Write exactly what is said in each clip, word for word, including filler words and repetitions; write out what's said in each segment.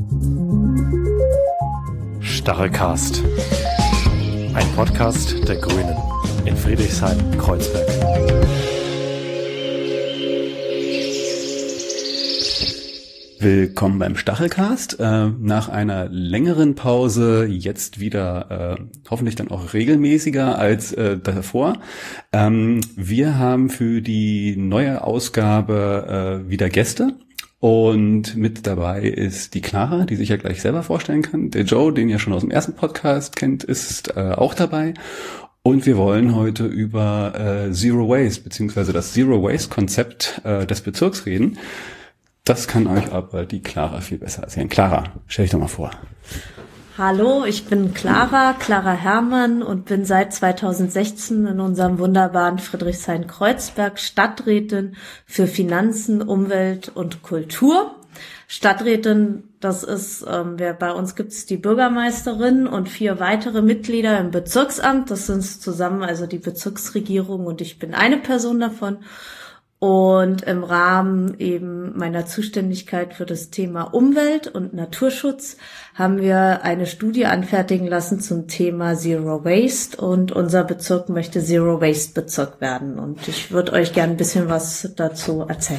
Stachelcast. Ein Podcast der Grünen in Friedrichshain-Kreuzberg. Willkommen beim Stachelcast. Äh, nach einer längeren Pause jetzt wieder äh, hoffentlich dann auch regelmäßiger als äh, davor. Ähm, wir haben für die neue Ausgabe äh, wieder Gäste. Und mit dabei ist die Clara, die sich ja gleich selber vorstellen kann. Der Joe, den ihr schon aus dem ersten Podcast kennt, ist äh, auch dabei. Und wir wollen heute über äh, Zero Waste beziehungsweise das Zero Waste Konzept äh, des Bezirks reden. Das kann euch aber die Clara viel besser erzählen. Clara, stell dich doch mal vor. Hallo, ich bin Clara, Clara Herrmann und bin seit zweitausendsechzehn in unserem wunderbaren Friedrichshain-Kreuzberg Stadträtin für Finanzen, Umwelt und Kultur. Stadträtin, das ist, ähm, wer bei uns gibt es die Bürgermeisterin und vier weitere Mitglieder im Bezirksamt. Das sind zusammen also die Bezirksregierung und ich bin eine Person davon. Und im Rahmen eben meiner Zuständigkeit für das Thema Umwelt und Naturschutz haben wir eine Studie anfertigen lassen zum Thema Zero Waste und unser Bezirk möchte Zero Waste Bezirk werden. Und ich würde euch gerne ein bisschen was dazu erzählen.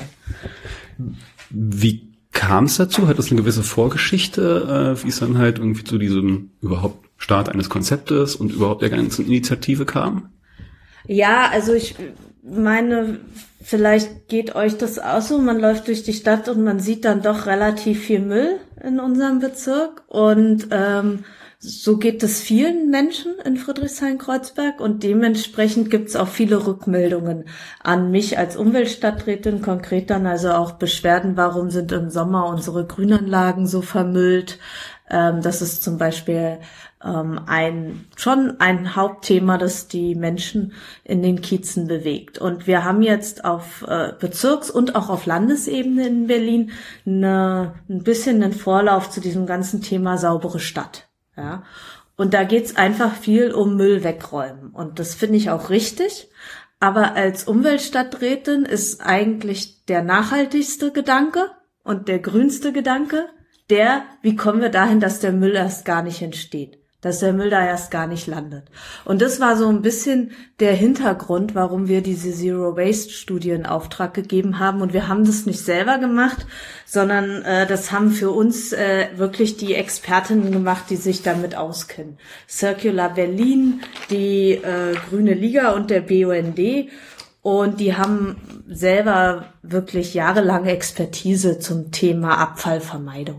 Wie kam es dazu? Hat das eine gewisse Vorgeschichte, äh, wie es dann halt irgendwie zu diesem überhaupt Start eines Konzeptes und überhaupt der ganzen Initiative kam? Ja, also ich meine, vielleicht geht euch das auch so, man läuft durch die Stadt und man sieht dann doch relativ viel Müll in unserem Bezirk und ähm, so geht es vielen Menschen in Friedrichshain-Kreuzberg und dementsprechend gibt es auch viele Rückmeldungen an mich als Umweltstadträtin, konkret dann also auch Beschwerden, warum sind im Sommer unsere Grünanlagen so vermüllt. Ähm, das ist zum Beispiel ähm, ein schon ein Hauptthema, das die Menschen in den Kiezen bewegt. Und wir haben jetzt auf äh, Bezirks- und auch auf Landesebene in Berlin eine, ein bisschen einen Vorlauf zu diesem ganzen Thema saubere Stadt. Ja, und da geht's einfach viel um Müll wegräumen. Und das finde ich auch richtig. Aber als Umweltstadträtin ist eigentlich der nachhaltigste Gedanke und der grünste Gedanke der, wie kommen wir dahin, dass der Müll erst gar nicht entsteht, dass der Müll da erst gar nicht landet. Und das war so ein bisschen der Hintergrund, warum wir diese Zero Waste Studie in Auftrag gegeben haben. Und wir haben das nicht selber gemacht, sondern äh, das haben für uns äh, wirklich die Expertinnen gemacht, die sich damit auskennen. Circular Berlin, die äh, Grüne Liga und der B U N D. Und die haben selber wirklich jahrelange Expertise zum Thema Abfallvermeidung.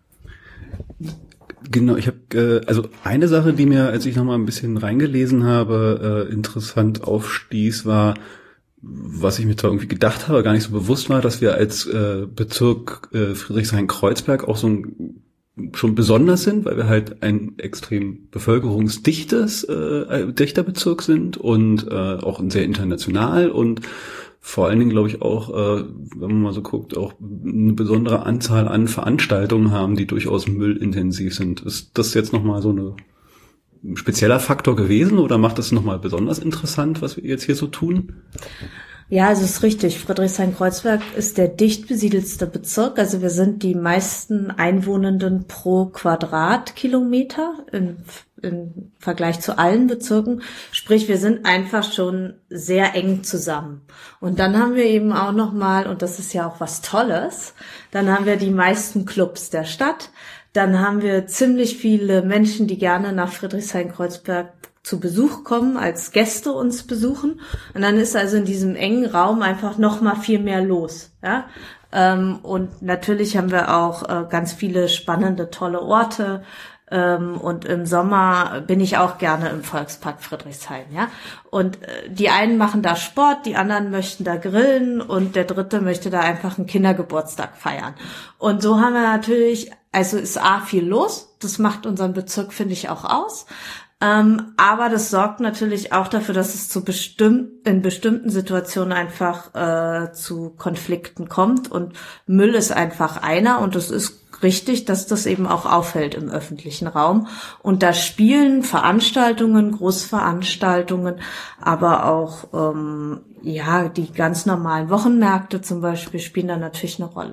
Genau, ich habe äh, also eine Sache, die mir, als ich noch mal ein bisschen reingelesen habe, äh, interessant aufstieß, war, was ich mir zwar irgendwie gedacht habe, gar nicht so bewusst war, dass wir als äh, Bezirk äh, Friedrichshain-Kreuzberg auch so ein schon besonders sind, weil wir halt ein extrem bevölkerungsdichtes äh, dichter Bezirk sind und äh, auch ein sehr international und vor allen Dingen, glaube ich, auch, äh, wenn man mal so guckt, auch eine besondere Anzahl an Veranstaltungen haben, die durchaus müllintensiv sind. Ist das jetzt nochmal so eine, ein spezieller Faktor gewesen oder macht das nochmal besonders interessant, was wir jetzt hier so tun? Ja, also es ist richtig. Friedrichshain-Kreuzberg ist der dicht besiedelste Bezirk. Also wir sind die meisten Einwohnenden pro Quadratkilometer im, im Vergleich zu allen Bezirken. Sprich, wir sind einfach schon sehr eng zusammen. Und dann haben wir eben auch nochmal, und das ist ja auch was Tolles, dann haben wir die meisten Clubs der Stadt. Dann haben wir ziemlich viele Menschen, die gerne nach Friedrichshain-Kreuzberg zu Besuch kommen, als Gäste uns besuchen. Und dann ist also in diesem engen Raum einfach noch mal viel mehr los. Ja? Ähm, und natürlich haben wir auch äh, ganz viele spannende, tolle Orte. Ähm, und im Sommer bin ich auch gerne im Volkspark Friedrichshain. Ja? Und äh, die einen machen da Sport, die anderen möchten da grillen und der dritte möchte da einfach einen Kindergeburtstag feiern. Und so haben wir natürlich, also ist A, viel los. Das macht unseren Bezirk, finde ich, auch aus. Ähm, aber das sorgt natürlich auch dafür, dass es zu bestimmt, in bestimmten Situationen einfach äh, zu Konflikten kommt. Und Müll ist einfach einer und es ist richtig, dass das eben auch auffällt im öffentlichen Raum. Und da spielen Veranstaltungen, Großveranstaltungen, aber auch ähm, ja die ganz normalen Wochenmärkte zum Beispiel spielen da natürlich eine Rolle.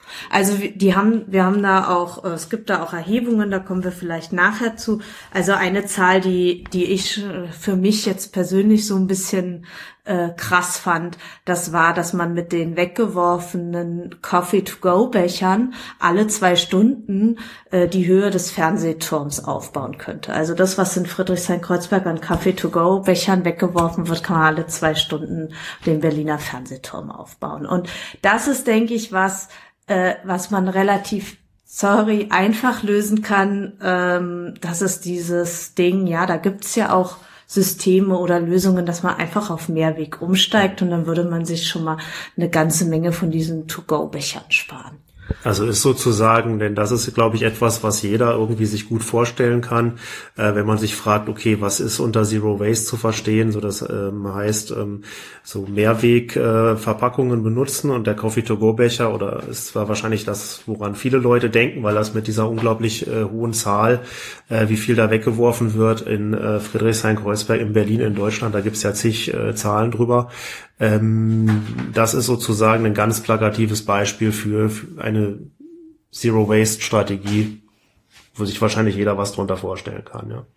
Also die haben, wir haben da auch, es gibt da auch Erhebungen, da kommen wir vielleicht nachher zu. Also eine Zahl, die die ich für mich jetzt persönlich so ein bisschen äh, krass fand, das war, dass man mit den weggeworfenen Coffee-to-go-Bechern alle zwei Stunden äh, die Höhe des Fernsehturms aufbauen könnte. Also das, was in Friedrichshain-Kreuzberg an Coffee-to-go-Bechern weggeworfen wird, kann man alle zwei Stunden den Berliner Fernsehturm aufbauen. Und das ist, denke ich, was Äh, was man relativ, sorry, einfach lösen kann. Ähm, das ist dieses Ding, ja, da gibt's ja auch Systeme oder Lösungen, dass man einfach auf Mehrweg umsteigt und dann würde man sich schon mal eine ganze Menge von diesen To-Go-Bechern sparen. Also ist sozusagen, denn das ist, glaube ich, etwas, was jeder irgendwie sich gut vorstellen kann, äh, wenn man sich fragt, okay, was ist unter Zero Waste zu verstehen? So, das ähm, heißt, ähm, so Mehrweg-Verpackungen äh, benutzen und der Coffee-to-go-Becher, oder ist zwar wahrscheinlich das, woran viele Leute denken, weil das mit dieser unglaublich äh, hohen Zahl, äh, wie viel da weggeworfen wird in äh, Friedrichshain-Kreuzberg, in Berlin, in Deutschland, da gibt's ja zig äh, Zahlen drüber. Ähm, das ist sozusagen ein ganz plakatives Beispiel für, für eine Zero-Waste-Strategie, wo sich wahrscheinlich jeder was drunter vorstellen kann, ja.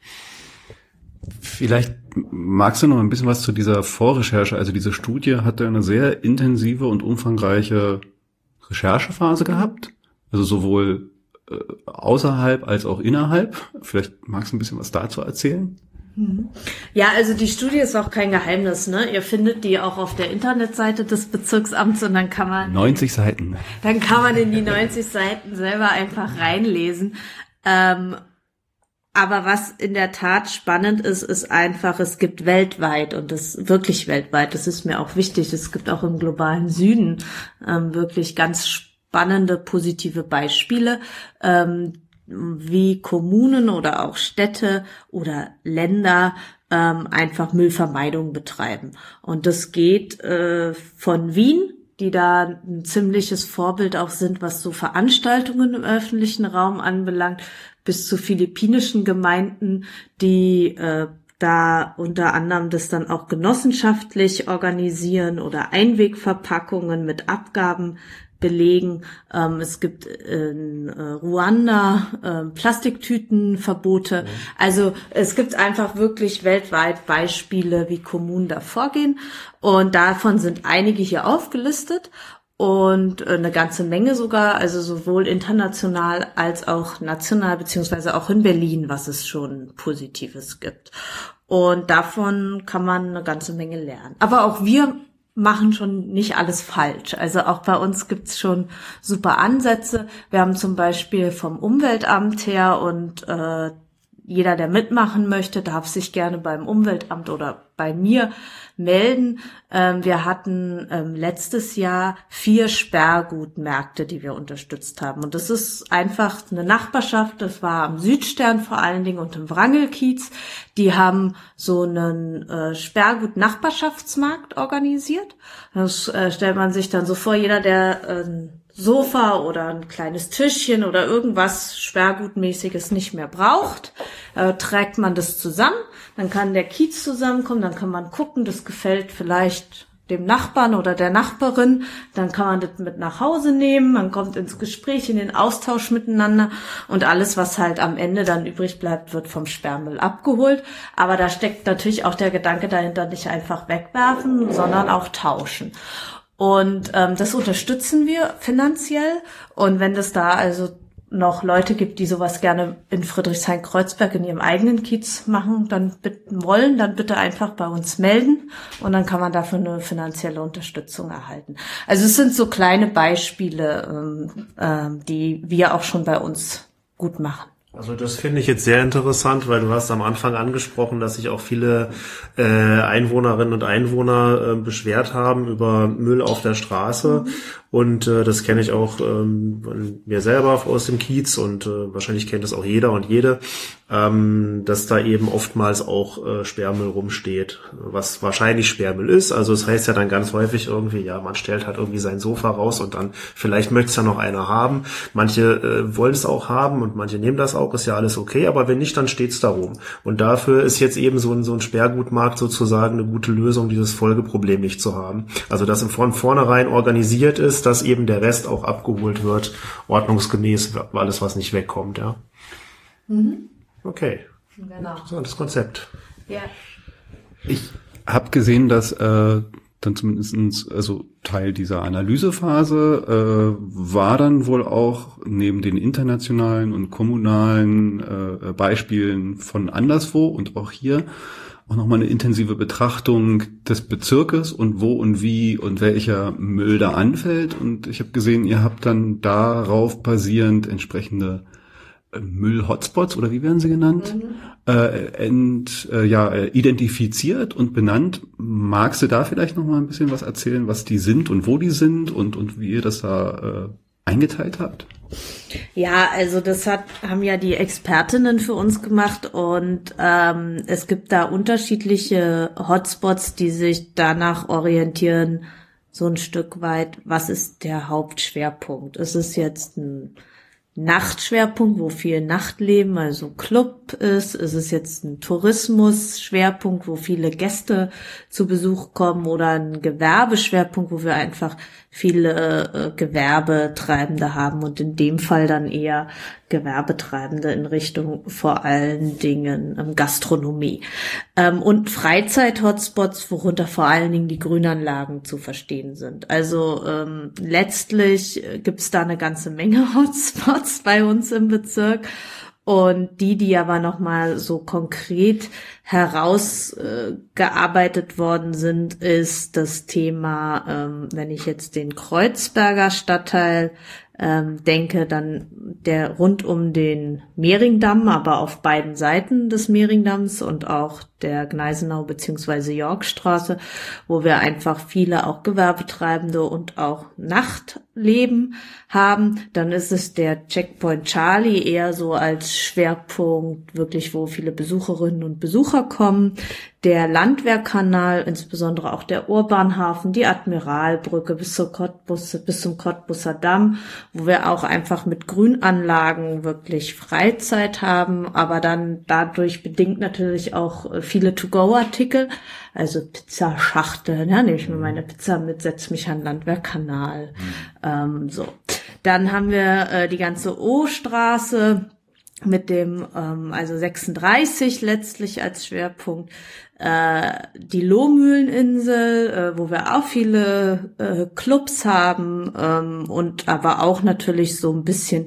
Vielleicht magst du noch ein bisschen was zu dieser Vorrecherche. Also diese Studie hatte eine sehr intensive und umfangreiche Recherchephase gehabt. Also sowohl äh, außerhalb als auch innerhalb. Vielleicht magst du ein bisschen was dazu erzählen? Ja, also die Studie ist auch kein Geheimnis, ne? Ihr findet die auch auf der Internetseite des Bezirksamts und dann kann man... neunzig Seiten. Dann kann man in die neunzig Seiten selber einfach reinlesen. Ähm, aber was in der Tat spannend ist, ist einfach, es gibt weltweit und das wirklich weltweit, das ist mir auch wichtig, es gibt auch im globalen Süden ähm, wirklich ganz spannende, positive Beispiele, ähm, wie Kommunen oder auch Städte oder Länder ähm, einfach Müllvermeidung betreiben. Und das geht äh, von Wien, die da ein ziemliches Vorbild auch sind, was so Veranstaltungen im öffentlichen Raum anbelangt, bis zu philippinischen Gemeinden, die äh, da unter anderem das dann auch genossenschaftlich organisieren oder Einwegverpackungen mit Abgaben belegen. Ähm, es gibt in äh, Ruanda äh, Plastiktütenverbote. Mhm. Also es gibt einfach wirklich weltweit Beispiele, wie Kommunen da vorgehen. Und davon sind einige hier aufgelistet und äh, eine ganze Menge sogar, also sowohl international als auch national, beziehungsweise auch in Berlin, was es schon Positives gibt. Und davon kann man eine ganze Menge lernen. Aber auch wir machen schon nicht alles falsch. Also auch bei uns gibt's schon super Ansätze. Wir haben zum Beispiel vom Umweltamt her und äh, jeder, der mitmachen möchte, darf sich gerne beim Umweltamt oder bei mir melden. Ähm, wir hatten ähm, letztes Jahr vier Sperrgutmärkte, die wir unterstützt haben. Und das ist einfach eine Nachbarschaft. Das war am Südstern vor allen Dingen und im Wrangelkiez. Die haben so einen äh, Sperrgut-Nachbarschaftsmarkt organisiert. Das äh, stellt man sich dann so vor, jeder, der äh, Sofa oder ein kleines Tischchen oder irgendwas Sperrgutmäßiges nicht mehr braucht, äh, trägt man das zusammen, dann kann der Kiez zusammenkommen, dann kann man gucken, das gefällt vielleicht dem Nachbarn oder der Nachbarin, dann kann man das mit nach Hause nehmen, man kommt ins Gespräch, in den Austausch miteinander und alles, was halt am Ende dann übrig bleibt, wird vom Sperrmüll abgeholt. Aber da steckt natürlich auch der Gedanke dahinter, nicht einfach wegwerfen, sondern auch tauschen. Und ähm, das unterstützen wir finanziell. Und wenn es da also noch Leute gibt, die sowas gerne in Friedrichshain-Kreuzberg in ihrem eigenen Kiez machen, dann bitten wollen, dann bitte einfach bei uns melden und dann kann man dafür eine finanzielle Unterstützung erhalten. Also es sind so kleine Beispiele, ähm, ähm, die wir auch schon bei uns gut machen. Also das finde ich jetzt sehr interessant, weil du hast am Anfang angesprochen, dass sich auch viele äh, Einwohnerinnen und Einwohner äh, beschwert haben über Müll auf der Straße. Mhm. Und äh, das kenne ich auch ähm, von mir selber aus dem Kiez und äh, wahrscheinlich kennt das auch jeder und jede, ähm, dass da eben oftmals auch äh, Sperrmüll rumsteht, was wahrscheinlich Sperrmüll ist. Also es das heißt ja dann ganz häufig irgendwie, ja, man stellt halt irgendwie sein Sofa raus und dann vielleicht möchte es ja noch einer haben. Manche äh, wollen es auch haben und manche nehmen das auch, ist ja alles okay, aber wenn nicht, dann steht's da rum. Und dafür ist jetzt eben so ein, so ein Sperrgutmarkt sozusagen eine gute Lösung, dieses Folgeproblem nicht zu haben. Also dass von vornherein organisiert ist, plus, dass eben der Rest auch abgeholt wird, ordnungsgemäß, alles, was nicht wegkommt, ja. Mhm. Okay. Genau. Interessantes Konzept. Ja. Ich habe gesehen, dass äh, dann zumindest also Teil dieser Analysephase äh, war dann wohl auch neben den internationalen und kommunalen äh, Beispielen von anderswo und auch hier auch nochmal eine intensive Betrachtung des Bezirkes und wo und wie und welcher Müll da anfällt. Und ich habe gesehen, ihr habt dann darauf basierend entsprechende Müll-Hotspots oder wie werden sie genannt, mhm. äh, ent, äh, ja, identifiziert und benannt. Magst du da vielleicht noch mal ein bisschen was erzählen, was die sind und wo die sind und, und wie ihr das da äh, eingeteilt habt? Ja, also das hat, haben ja die Expertinnen für uns gemacht und ähm, es gibt da unterschiedliche Hotspots, die sich danach orientieren, so ein Stück weit, was ist der Hauptschwerpunkt? Ist es jetzt ein Nachtschwerpunkt, wo viel Nachtleben, also Club ist? Ist es jetzt ein Tourismus-Schwerpunkt, wo viele Gäste zu Besuch kommen oder ein Gewerbeschwerpunkt, wo wir einfach viele äh, Gewerbetreibende haben und in dem Fall dann eher Gewerbetreibende in Richtung vor allen Dingen ähm, Gastronomie. Ähm, und Freizeit-Hotspots, worunter vor allen Dingen die Grünanlagen zu verstehen sind. Also ähm, letztlich gibt's da eine ganze Menge Hotspots bei uns im Bezirk. Und die, die aber nochmal so konkret herausgearbeitet äh, worden sind, ist das Thema, ähm, wenn ich jetzt den Kreuzberger Stadtteil ähm, denke, dann der rund um den Mehringdamm, aber auf beiden Seiten des Mehringdamms und auch der Gneisenau bzw. Yorkstraße, wo wir einfach viele auch Gewerbetreibende und auch Nachtleben haben. Dann ist es der Checkpoint Charlie eher so als Schwerpunkt, wirklich wo viele Besucherinnen und Besucher kommen. Der Landwehrkanal, insbesondere auch der Urbanhafen, die Admiralbrücke bis zur Cottbus, bis zum Cottbuser Damm, wo wir auch einfach mit Grünanlagen wirklich Freizeit haben, aber dann dadurch bedingt natürlich auch viele To-Go-Artikel, also Pizzaschachteln, ja, nehme ich mir meine Pizza mit, setze mich an den Landwehrkanal, mhm. ähm, so. Dann haben wir äh, die ganze O-Straße mit dem, ähm, also sechsunddreißig letztlich als Schwerpunkt, äh, die Lohmühleninsel, äh, wo wir auch viele äh, Clubs haben ähm, und aber auch natürlich so ein bisschen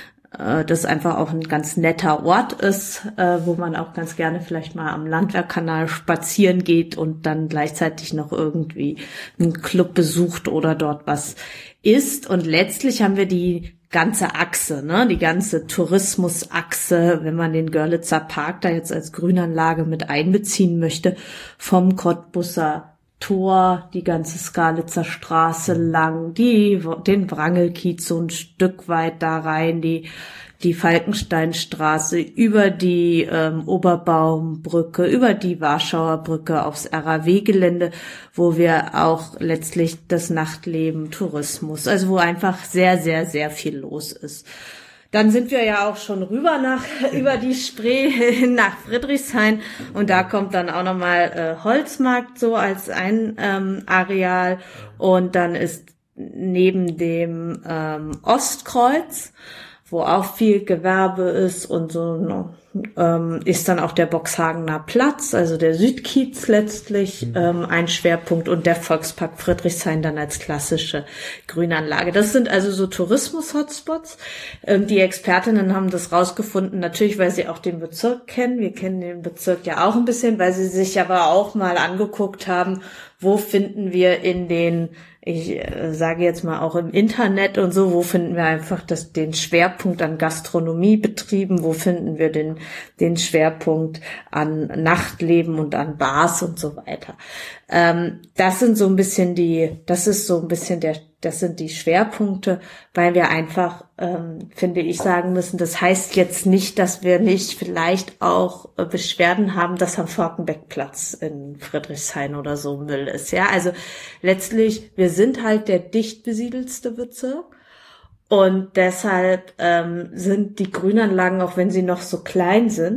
das einfach auch ein ganz netter Ort ist, äh, wo man auch ganz gerne vielleicht mal am Landwehrkanal spazieren geht und dann gleichzeitig noch irgendwie einen Club besucht oder dort was isst. Und letztlich haben wir die ganze Achse, ne, die ganze Tourismusachse, wenn man den Görlitzer Park da jetzt als Grünanlage mit einbeziehen möchte, vom Cottbuser Tor, die ganze Skalitzer Straße lang, die, den Wrangelkiez so ein Stück weit da rein, die, die Falkensteinstraße, über die ähm, Oberbaumbrücke, über die Warschauer Brücke aufs R A W-Gelände, wo wir auch letztlich das Nachtleben, Tourismus, also wo einfach sehr, sehr, sehr viel los ist. Dann sind wir ja auch schon rüber nach über die Spree nach Friedrichshain und da kommt dann auch nochmal äh, Holzmarkt so als ein ähm, Areal und dann ist neben dem ähm, Ostkreuz, wo auch viel Gewerbe ist und so ähm, ist dann auch der Boxhagener Platz, also der Südkiez letztlich mhm. ähm, ein Schwerpunkt und der Volkspark Friedrichshain dann als klassische Grünanlage. Das sind also so Tourismus-Hotspots. Ähm, die Expertinnen haben das rausgefunden, natürlich, weil sie auch den Bezirk kennen. Wir kennen den Bezirk ja auch ein bisschen, weil sie sich aber auch mal angeguckt haben, wo finden wir in den ich äh, sage jetzt mal auch im Internet und so, wo finden wir einfach das, den Schwerpunkt an Gastronomiebetrieben, wo finden wir den, den Schwerpunkt an Nachtleben und an Bars und so weiter. Ähm, das sind so ein bisschen die, das ist so ein bisschen der, das sind die Schwerpunkte, weil wir einfach, ähm, finde ich, sagen müssen, das heißt jetzt nicht, dass wir nicht vielleicht auch äh, Beschwerden haben, dass am Forkenbeckplatz in Friedrichshain oder so Müll ist, ja. Also letztlich, wir sind halt der dicht besiedelste Bezirk und deshalb ähm, sind die Grünanlagen, auch wenn sie noch so klein sind,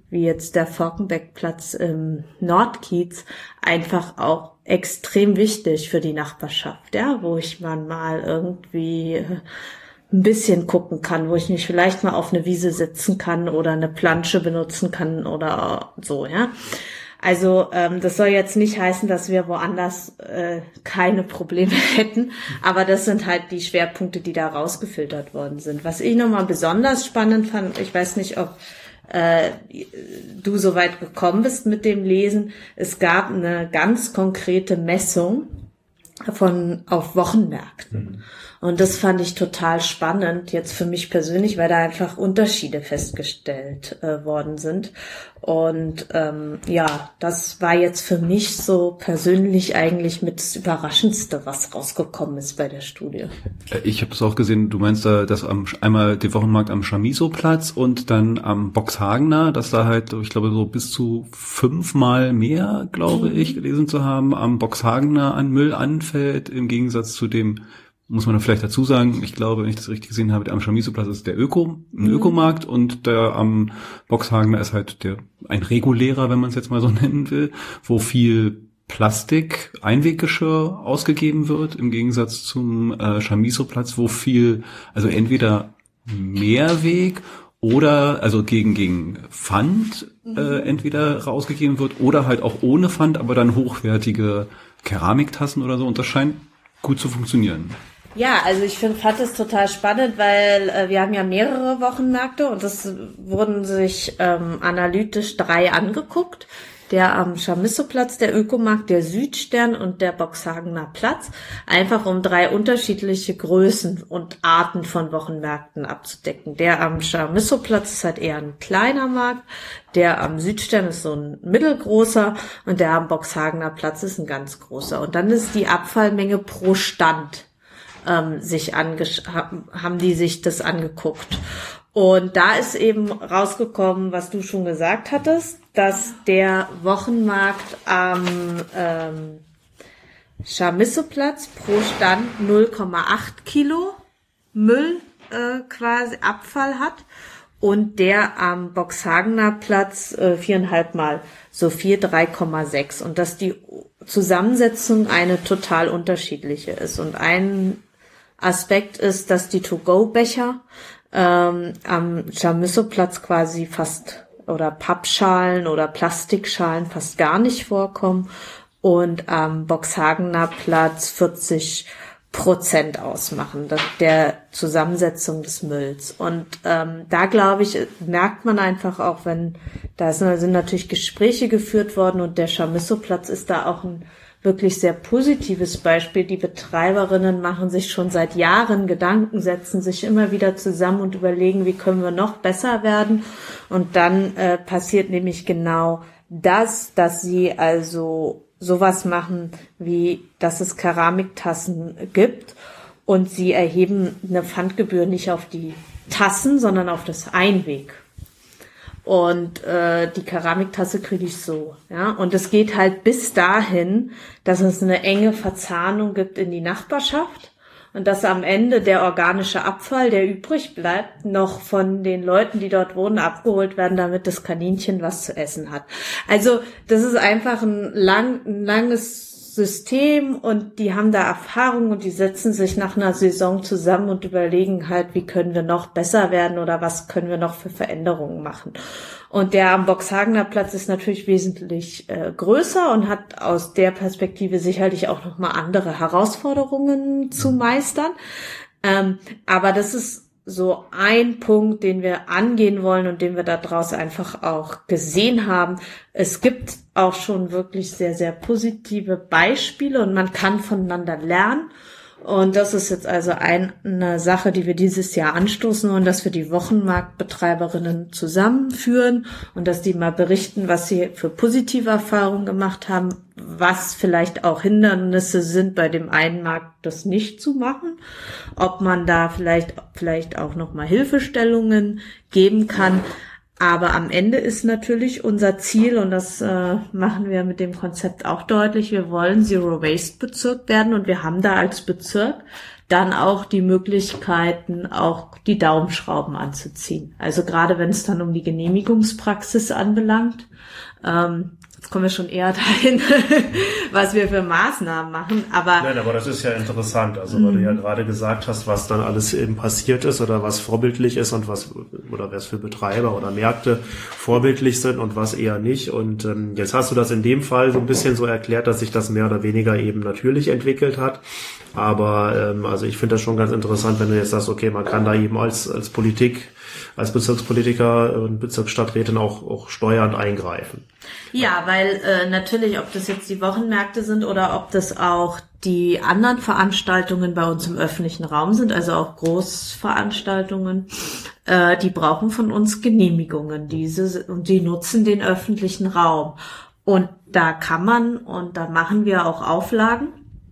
wie jetzt der Falkenbeckplatz im Nordkiez, einfach auch extrem wichtig für die Nachbarschaft, ja, wo ich man mal irgendwie ein bisschen gucken kann, wo ich mich vielleicht mal auf eine Wiese setzen kann oder eine Plansche benutzen kann oder so, ja. Also ähm, das soll jetzt nicht heißen, dass wir woanders äh, keine Probleme hätten, aber das sind halt die Schwerpunkte, die da rausgefiltert worden sind. Was ich nochmal besonders spannend fand, ich weiß nicht, ob äh, du so weit gekommen bist mit dem Lesen, es gab eine ganz konkrete Messung von auf Wochenmärkten. Mhm. Und das fand ich total spannend, jetzt für mich persönlich, weil da einfach Unterschiede festgestellt äh, worden sind. Und ähm, ja, das war jetzt für mich so persönlich eigentlich mit das Überraschendste, was rausgekommen ist bei der Studie. Ich habe es auch gesehen, du meinst da, dass am, einmal der Wochenmarkt am Chamisso-Platz und dann am Boxhagener, dass da halt, ich glaube, so bis zu fünfmal mehr, glaube ich, gelesen zu haben, am Boxhagener an Müll anfällt, im Gegensatz zu dem, muss man vielleicht dazu sagen, ich glaube, wenn ich das richtig gesehen habe, der am Chamisso-Platz ist der Öko, ein Ökomarkt und der am Boxhagener ist halt der ein regulärer, wenn man es jetzt mal so nennen will, wo viel Plastik, Einweggeschirr ausgegeben wird, im Gegensatz zum äh, Chamisso-Platz, wo viel, also entweder Mehrweg oder, also gegen gegen Pfand äh, entweder rausgegeben wird oder halt auch ohne Pfand, aber dann hochwertige Keramiktassen oder so, und das scheint gut zu funktionieren. Ja, also ich finde, fand es total spannend, weil äh, wir haben ja mehrere Wochenmärkte und das wurden sich ähm, analytisch drei angeguckt. Der am Chamisso-Platz, der Ökomarkt, der Südstern und der Boxhagener Platz, einfach um drei unterschiedliche Größen und Arten von Wochenmärkten abzudecken. Der am Chamisso-Platz ist halt eher ein kleiner Markt, der am Südstern ist so ein mittelgroßer und der am Boxhagener Platz ist ein ganz großer. Und dann ist die Abfallmenge pro Stand ähm, sich angesch- haben die sich das angeguckt. Und da ist eben rausgekommen, was du schon gesagt hattest, dass der Wochenmarkt am ähm, Chamisso-Platz pro Stand null Komma acht Kilo Müll äh, quasi Abfall hat und der am Boxhagener Platz äh, viereinhalb Mal so viel, drei Komma sechs. Und dass die Zusammensetzung eine total unterschiedliche ist. Und ein Aspekt ist, dass die To-Go-Becher ähm, am Chamisso-Platz quasi fast oder Pappschalen oder Plastikschalen fast gar nicht vorkommen und am Boxhagener Platz vierzig Prozent ausmachen, der Zusammensetzung des Mülls. Und ähm, da, glaube ich, merkt man einfach auch, wenn, da sind natürlich Gespräche geführt worden und der Chamisso-Platz ist da auch ein wirklich sehr positives Beispiel. Die Betreiberinnen machen sich schon seit Jahren Gedanken, setzen sich immer wieder zusammen und überlegen, wie können wir noch besser werden. Und dann äh, passiert nämlich genau das, dass sie also sowas machen, wie dass es Keramiktassen gibt und sie erheben eine Pfandgebühr nicht auf die Tassen, sondern auf das Einweg. Und äh, die Keramiktasse kriege ich so, ja. Und es geht halt bis dahin, dass es eine enge Verzahnung gibt in die Nachbarschaft und dass am Ende der organische Abfall, der übrig bleibt, noch von den Leuten, die dort wohnen, abgeholt werden, damit das Kaninchen was zu essen hat. Also das ist einfach ein, lang, ein langes System und die haben da Erfahrung und die setzen sich nach einer Saison zusammen und überlegen halt, wie können wir noch besser werden oder was können wir noch für Veränderungen machen. Und der am Boxhagener Platz ist natürlich wesentlich äh, größer und hat aus der Perspektive sicherlich auch nochmal andere Herausforderungen zu meistern. Ähm, aber das ist so ein Punkt, den wir angehen wollen und den wir da draus einfach auch gesehen haben. Es gibt auch schon wirklich sehr, sehr positive Beispiele und man kann voneinander lernen. Und das ist jetzt also eine Sache, die wir dieses Jahr anstoßen wollen, dass wir die Wochenmarktbetreiberinnen zusammenführen und dass die mal berichten, was sie für positive Erfahrungen gemacht haben, was vielleicht auch Hindernisse sind, bei dem einen Markt das nicht zu machen, ob man da vielleicht vielleicht auch noch mal Hilfestellungen geben kann. Aber am Ende ist natürlich unser Ziel, und das äh, machen wir mit dem Konzept auch deutlich, wir wollen Zero-Waste-Bezirk werden und wir haben da als Bezirk dann auch die Möglichkeiten, auch die Daumenschrauben anzuziehen. Also gerade wenn es dann um die Genehmigungspraxis anbelangt, ähm, jetzt kommen wir schon eher dahin, was wir für Maßnahmen machen. Aber Nein, aber das ist ja interessant, also weil du ja gerade gesagt hast, was dann alles eben passiert ist oder was vorbildlich ist und was oder was für Betreiber oder Märkte vorbildlich sind und was eher nicht. Und ähm, jetzt hast du das in dem Fall so ein bisschen so erklärt, dass sich das mehr oder weniger eben natürlich entwickelt hat. Aber ähm, also ich finde das schon ganz interessant, wenn du jetzt sagst, okay, man kann da eben als als Politik, als Bezirkspolitiker und Bezirksstadträtin auch auch steuernd eingreifen. Ja, weil äh, natürlich, ob das jetzt die Wochenmärkte sind oder ob das auch die anderen Veranstaltungen bei uns im öffentlichen Raum sind, also auch Großveranstaltungen, äh, die brauchen von uns Genehmigungen, diese und die nutzen den öffentlichen Raum. Und da kann man und da machen wir auch Auflagen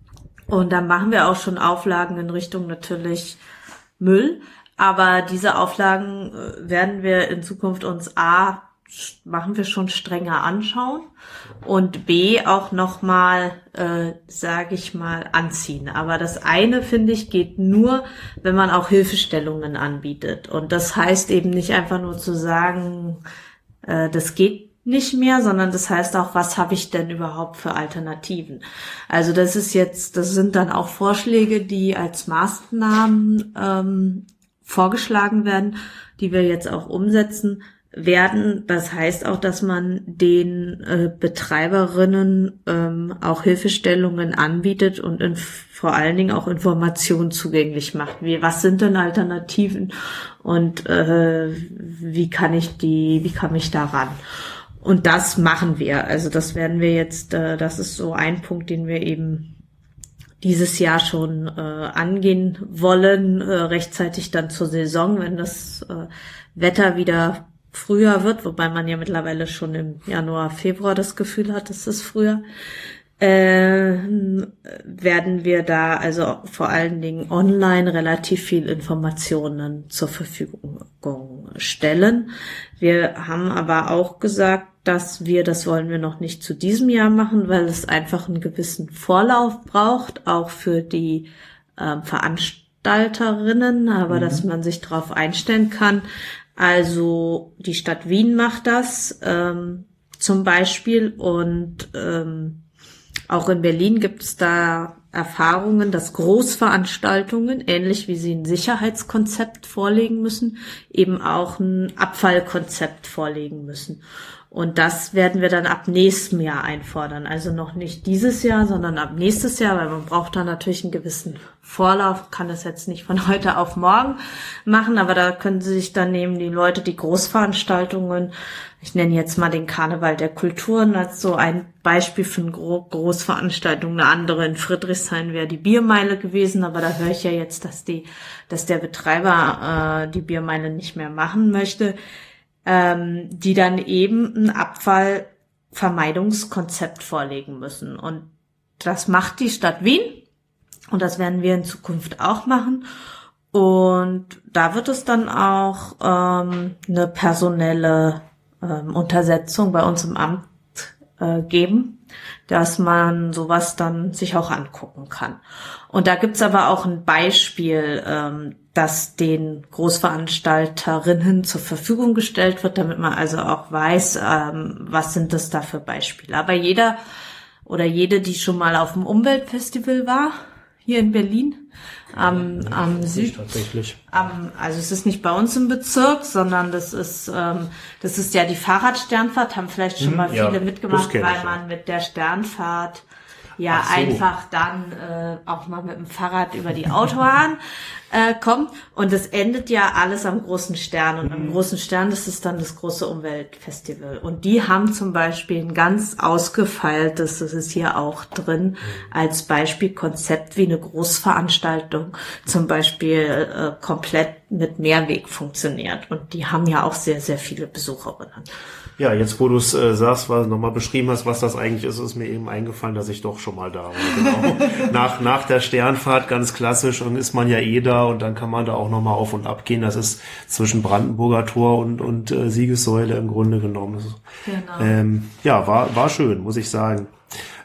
und da machen wir auch schon Auflagen in Richtung natürlich Müll. Aber diese Auflagen werden wir in Zukunft uns A, machen wir schon strenger anschauen und B, auch nochmal, äh, sage ich mal, anziehen. Aber das eine, finde ich, geht nur, wenn man auch Hilfestellungen anbietet. Und das heißt eben nicht einfach nur zu sagen, äh, das geht nicht mehr, sondern das heißt auch, was habe ich denn überhaupt für Alternativen? Also das ist jetzt, das sind dann auch Vorschläge, die als Maßnahmen ähm, vorgeschlagen werden, die wir jetzt auch umsetzen werden. Das heißt auch, dass man den äh, Betreiberinnen ähm, auch Hilfestellungen anbietet und in, vor allen Dingen auch Informationen zugänglich macht. Wie, was sind denn Alternativen und äh, wie kann ich die, wie kann ich da ran? Und das machen wir. Also das werden wir jetzt, äh, das ist so ein Punkt, den wir eben dieses Jahr schon äh, angehen wollen, äh, rechtzeitig dann zur Saison, wenn das äh, Wetter wieder früher wird, wobei man ja mittlerweile schon im Januar, Februar das Gefühl hat, dass es früher, äh, werden wir da also vor allen Dingen online relativ viel Informationen zur Verfügung stellen. Wir haben aber auch gesagt, dass wir, das wollen wir noch nicht zu diesem Jahr machen, weil es einfach einen gewissen Vorlauf braucht, auch für die äh, Veranstalterinnen, aber mhm. dass man sich darauf einstellen kann. Also die Stadt Wien macht das ähm, zum Beispiel und ähm, auch in Berlin gibt es da Erfahrungen, dass Großveranstaltungen, ähnlich wie sie ein Sicherheitskonzept vorlegen müssen, eben auch ein Abfallkonzept vorlegen müssen. Und das werden wir dann ab nächstem Jahr einfordern. Also noch nicht dieses Jahr, sondern ab nächstes Jahr, weil man braucht da natürlich einen gewissen Vorlauf, kann das jetzt nicht von heute auf morgen machen, aber da können Sie sich dann nehmen, die Leute, die Großveranstaltungen, ich nenne jetzt mal den Karneval der Kulturen als so ein Beispiel für eine Gro- Großveranstaltung. Eine andere in Friedrichshain wäre die Biermeile gewesen, aber da höre ich ja jetzt, dass die, dass der Betreiber äh, die Biermeile nicht mehr machen möchte. Ähm, die dann eben ein Abfallvermeidungskonzept vorlegen müssen. Und das macht die Stadt Wien und das werden wir in Zukunft auch machen. Und da wird es dann auch ähm, eine personelle ähm, Untersetzung bei uns im Amt äh, geben, dass man sowas dann sich auch angucken kann. Und da gibt's aber auch ein Beispiel, ähm, das den Großveranstalterinnen zur Verfügung gestellt wird, damit man also auch weiß, ähm, was sind das da für Beispiele. Aber jeder oder jede, die schon mal auf dem Umweltfestival war, hier in Berlin, am, ja, am Süd, tatsächlich. Am, also es ist nicht bei uns im Bezirk, sondern das ist, ähm, das ist ja die Fahrradsternfahrt, haben vielleicht schon mal hm, viele ja, mitgemacht, weil ich, man ja. mit der Sternfahrt ja so. einfach dann äh, auch mal mit dem Fahrrad über die Autobahn äh, kommt. Und es endet ja alles am Großen Stern. Und mhm. am Großen Stern, das ist dann das große Umweltfestival. Und die haben zum Beispiel ein ganz ausgefeiltes, das ist hier auch drin, mhm. als Beispielkonzept, wie eine Großveranstaltung zum Beispiel äh, komplett mit Mehrweg funktioniert. Und die haben ja auch sehr, sehr viele Besucherinnen. Ja, jetzt wo du es äh, sagst, was nochmal beschrieben hast, was das eigentlich ist, ist mir eben eingefallen, dass ich doch schon mal da war. Genau. nach nach der Sternfahrt, ganz klassisch, und ist man ja eh da und dann kann man da auch nochmal auf und ab gehen. Das ist zwischen Brandenburger Tor und und äh, Siegessäule im Grunde genommen. Das ist, genau. Ähm, ja, war war schön, muss ich sagen.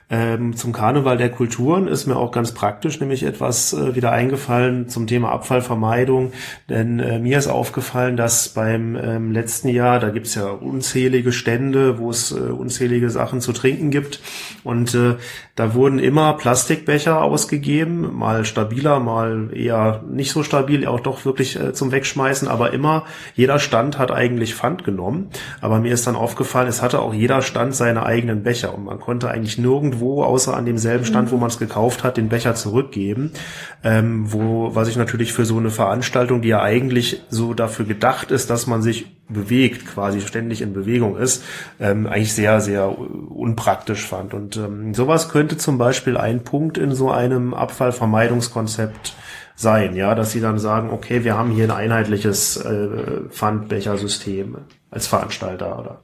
Ähm, zum Karneval der Kulturen ist mir auch ganz praktisch nämlich etwas äh, wieder eingefallen zum Thema Abfallvermeidung, denn äh, mir ist aufgefallen, dass beim ähm, letzten Jahr, da gibt's ja unzählige Stände, wo es äh, unzählige Sachen zu trinken gibt und äh, da wurden immer Plastikbecher ausgegeben, mal stabiler, mal eher nicht so stabil, auch doch wirklich äh, zum Wegschmeißen, aber immer, jeder Stand hat eigentlich Pfand genommen, aber mir ist dann aufgefallen, es hatte auch jeder Stand seine eigenen Becher und man konnte eigentlich nirgendwo wo, außer an demselben Stand, wo man es gekauft hat, den Becher zurückgeben. Ähm, wo, was ich natürlich für so eine Veranstaltung, die ja eigentlich so dafür gedacht ist, dass man sich bewegt, quasi ständig in Bewegung ist, ähm, eigentlich sehr, sehr unpraktisch fand. Und ähm, sowas könnte zum Beispiel ein Punkt in so einem Abfallvermeidungskonzept sein, ja, dass sie dann sagen, okay, wir haben hier ein einheitliches äh, Pfandbechersystem als Veranstalter, oder?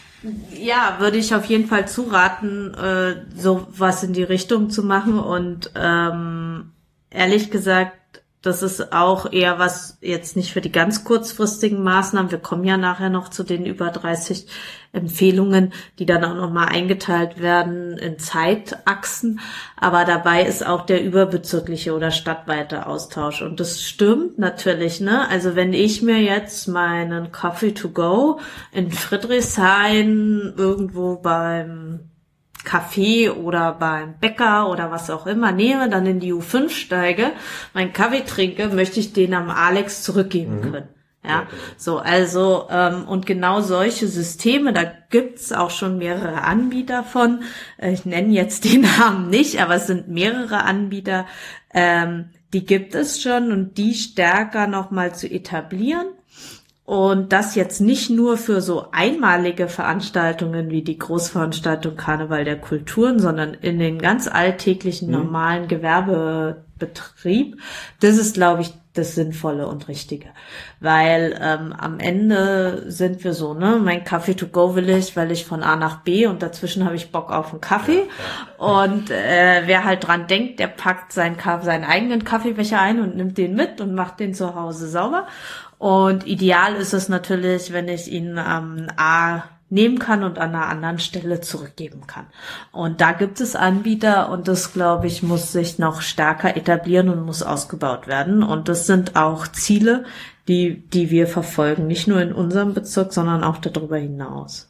Ja, würde ich auf jeden Fall zuraten, äh, so was in die Richtung zu machen und ähm, ehrlich gesagt, das ist auch eher was jetzt nicht für die ganz kurzfristigen Maßnahmen. Wir kommen ja nachher noch zu den über dreißig Empfehlungen, die dann auch nochmal eingeteilt werden in Zeitachsen. Aber dabei ist auch der überbezirkliche oder stadtweite Austausch. Und das stimmt natürlich, ne? Also wenn ich mir jetzt meinen Coffee to go in Friedrichshain irgendwo beim Kaffee oder beim Bäcker oder was auch immer nehme, dann in die U fünf steige, meinen Kaffee trinke, möchte ich den am Alex zurückgeben mhm. können. Ja, so, also, ähm, und genau solche Systeme, da gibt's auch schon mehrere Anbieter von, ich nenne jetzt die Namen nicht, aber es sind mehrere Anbieter, ähm, die gibt es schon und die stärker nochmal zu etablieren. Und das jetzt nicht nur für so einmalige Veranstaltungen wie die Großveranstaltung Karneval der Kulturen, sondern in den ganz alltäglichen, mhm. normalen Gewerbebetrieb. Das ist, glaube ich, das Sinnvolle und Richtige. Weil ähm, am Ende sind wir so, ne, mein Kaffee to go will ich, weil ich von A nach B und dazwischen habe ich Bock auf einen Kaffee. Ja, ja. Und äh, wer halt dran denkt, der packt seinen, seinen eigenen Kaffeebecher ein und nimmt den mit und macht den zu Hause sauber. Und ideal ist es natürlich, wenn ich ihn ähm, A nehmen kann und an einer anderen Stelle zurückgeben kann. Und da gibt es Anbieter und das, glaube ich, muss sich noch stärker etablieren und muss ausgebaut werden. Und das sind auch Ziele, die, die wir verfolgen, nicht nur in unserem Bezirk, sondern auch darüber hinaus.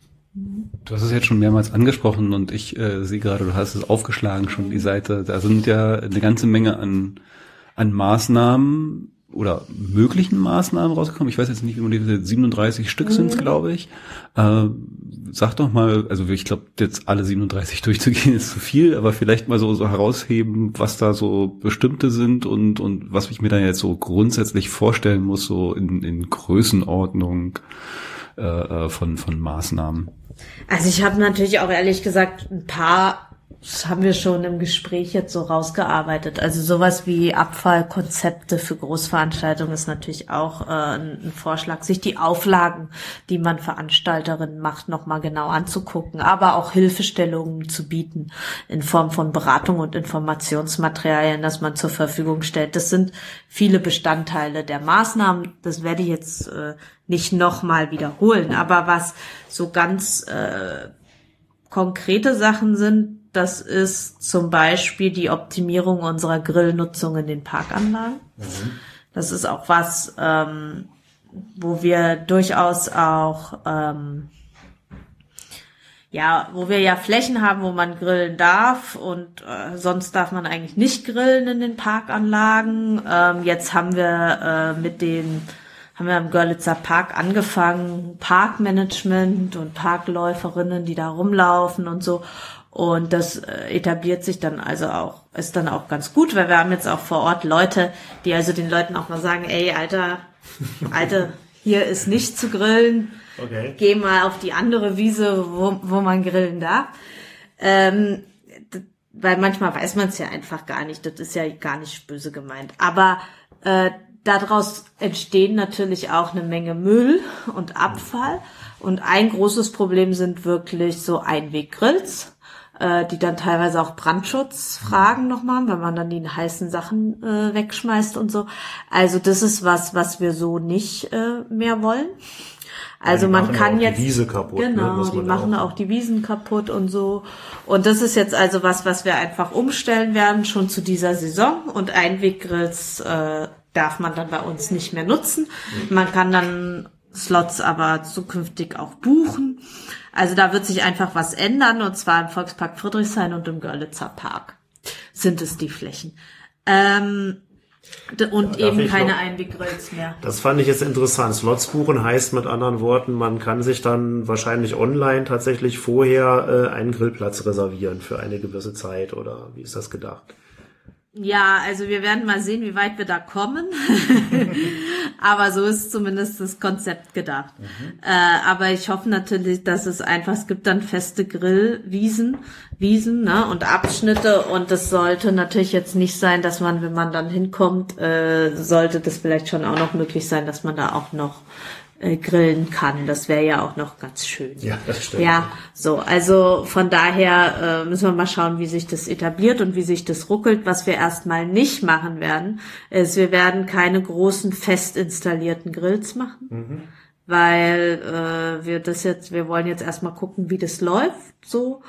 Du hast es jetzt schon mehrmals angesprochen und ich äh, sehe gerade, du hast es aufgeschlagen schon, die Seite. Da sind ja eine ganze Menge an, an Maßnahmen oder möglichen Maßnahmen rausgekommen. Ich weiß jetzt nicht, wie man diese siebenunddreißig Stück sind, glaube ich. Äh, sag doch mal, also ich glaube, jetzt alle siebenunddreißig durchzugehen ist zu viel, aber vielleicht mal so, so herausheben, was da so bestimmte sind und, und was ich mir dann jetzt so grundsätzlich vorstellen muss, so in, in Größenordnung äh, von, von Maßnahmen. Also ich habe natürlich auch ehrlich gesagt ein paar, das haben wir schon im Gespräch jetzt so rausgearbeitet. Also sowas wie Abfallkonzepte für Großveranstaltungen ist natürlich auch äh, ein Vorschlag, sich die Auflagen, die man Veranstalterinnen macht, nochmal genau anzugucken, aber auch Hilfestellungen zu bieten in Form von Beratung und Informationsmaterialien, das man zur Verfügung stellt. Das sind viele Bestandteile der Maßnahmen. Das werde ich jetzt äh, nicht nochmal wiederholen, aber was so ganz äh, konkrete Sachen sind, das ist zum Beispiel die Optimierung unserer Grillnutzung in den Parkanlagen. Mhm. Das ist auch was, ähm, wo wir durchaus auch, ähm, ja, wo wir ja Flächen haben, wo man grillen darf und äh, sonst darf man eigentlich nicht grillen in den Parkanlagen. Ähm, jetzt haben wir äh, mit den haben wir im Görlitzer Park angefangen, Parkmanagement und Parkläuferinnen, die da rumlaufen und so. Und das äh, etabliert sich dann also auch, ist dann auch ganz gut, weil wir haben jetzt auch vor Ort Leute, die also den Leuten auch mal sagen, ey, Alter, Alter, hier ist nicht zu grillen, okay. Geh mal auf die andere Wiese, wo, wo man grillen darf. Ähm, d- weil manchmal weiß man es ja einfach gar nicht, das ist ja gar nicht böse gemeint. Aber äh, daraus entstehen natürlich auch eine Menge Müll und Abfall. Und ein großes Problem sind wirklich so Einweggrills, äh, die dann teilweise auch Brandschutzfragen noch machen, wenn man dann die heißen Sachen äh, wegschmeißt und so. Also das ist was, was wir so nicht äh, mehr wollen. Also die man machen kann auch jetzt die Wiese kaputt. Genau, ne? Muss die man machen auch die Wiesen kaputt und so. Und das ist jetzt also was, was wir einfach umstellen werden schon zu dieser Saison. Und Einweggrills äh, darf man dann bei uns nicht mehr nutzen. Mhm. Man kann dann Slots aber zukünftig auch buchen. Also da wird sich einfach was ändern, und zwar im Volkspark Friedrichshain und im Görlitzer Park sind es die Flächen. Ähm, und ja, eben keine Einweggrills mehr. Das fand ich jetzt interessant. Slots buchen heißt mit anderen Worten, man kann sich dann wahrscheinlich online tatsächlich vorher äh, einen Grillplatz reservieren für eine gewisse Zeit, oder wie ist das gedacht? Ja, also wir werden mal sehen, wie weit wir da kommen. Aber so ist zumindest das Konzept gedacht. Mhm. Äh, aber ich hoffe natürlich, dass es einfach, es gibt dann feste Grillwiesen, Wiesen, ne, und Abschnitte, und das sollte natürlich jetzt nicht sein, dass man, wenn man dann hinkommt, äh, sollte das vielleicht schon auch noch möglich sein, dass man da auch noch äh, grillen kann. Das wäre ja auch noch ganz schön. Ja, das stimmt. Ja, so, also von daher äh, müssen wir mal schauen, wie sich das etabliert und wie sich das ruckelt. Was wir erstmal nicht machen werden, ist, wir werden keine großen fest installierten Grills machen, mhm. weil äh, wir das jetzt, wir wollen jetzt erstmal gucken, wie das läuft, so.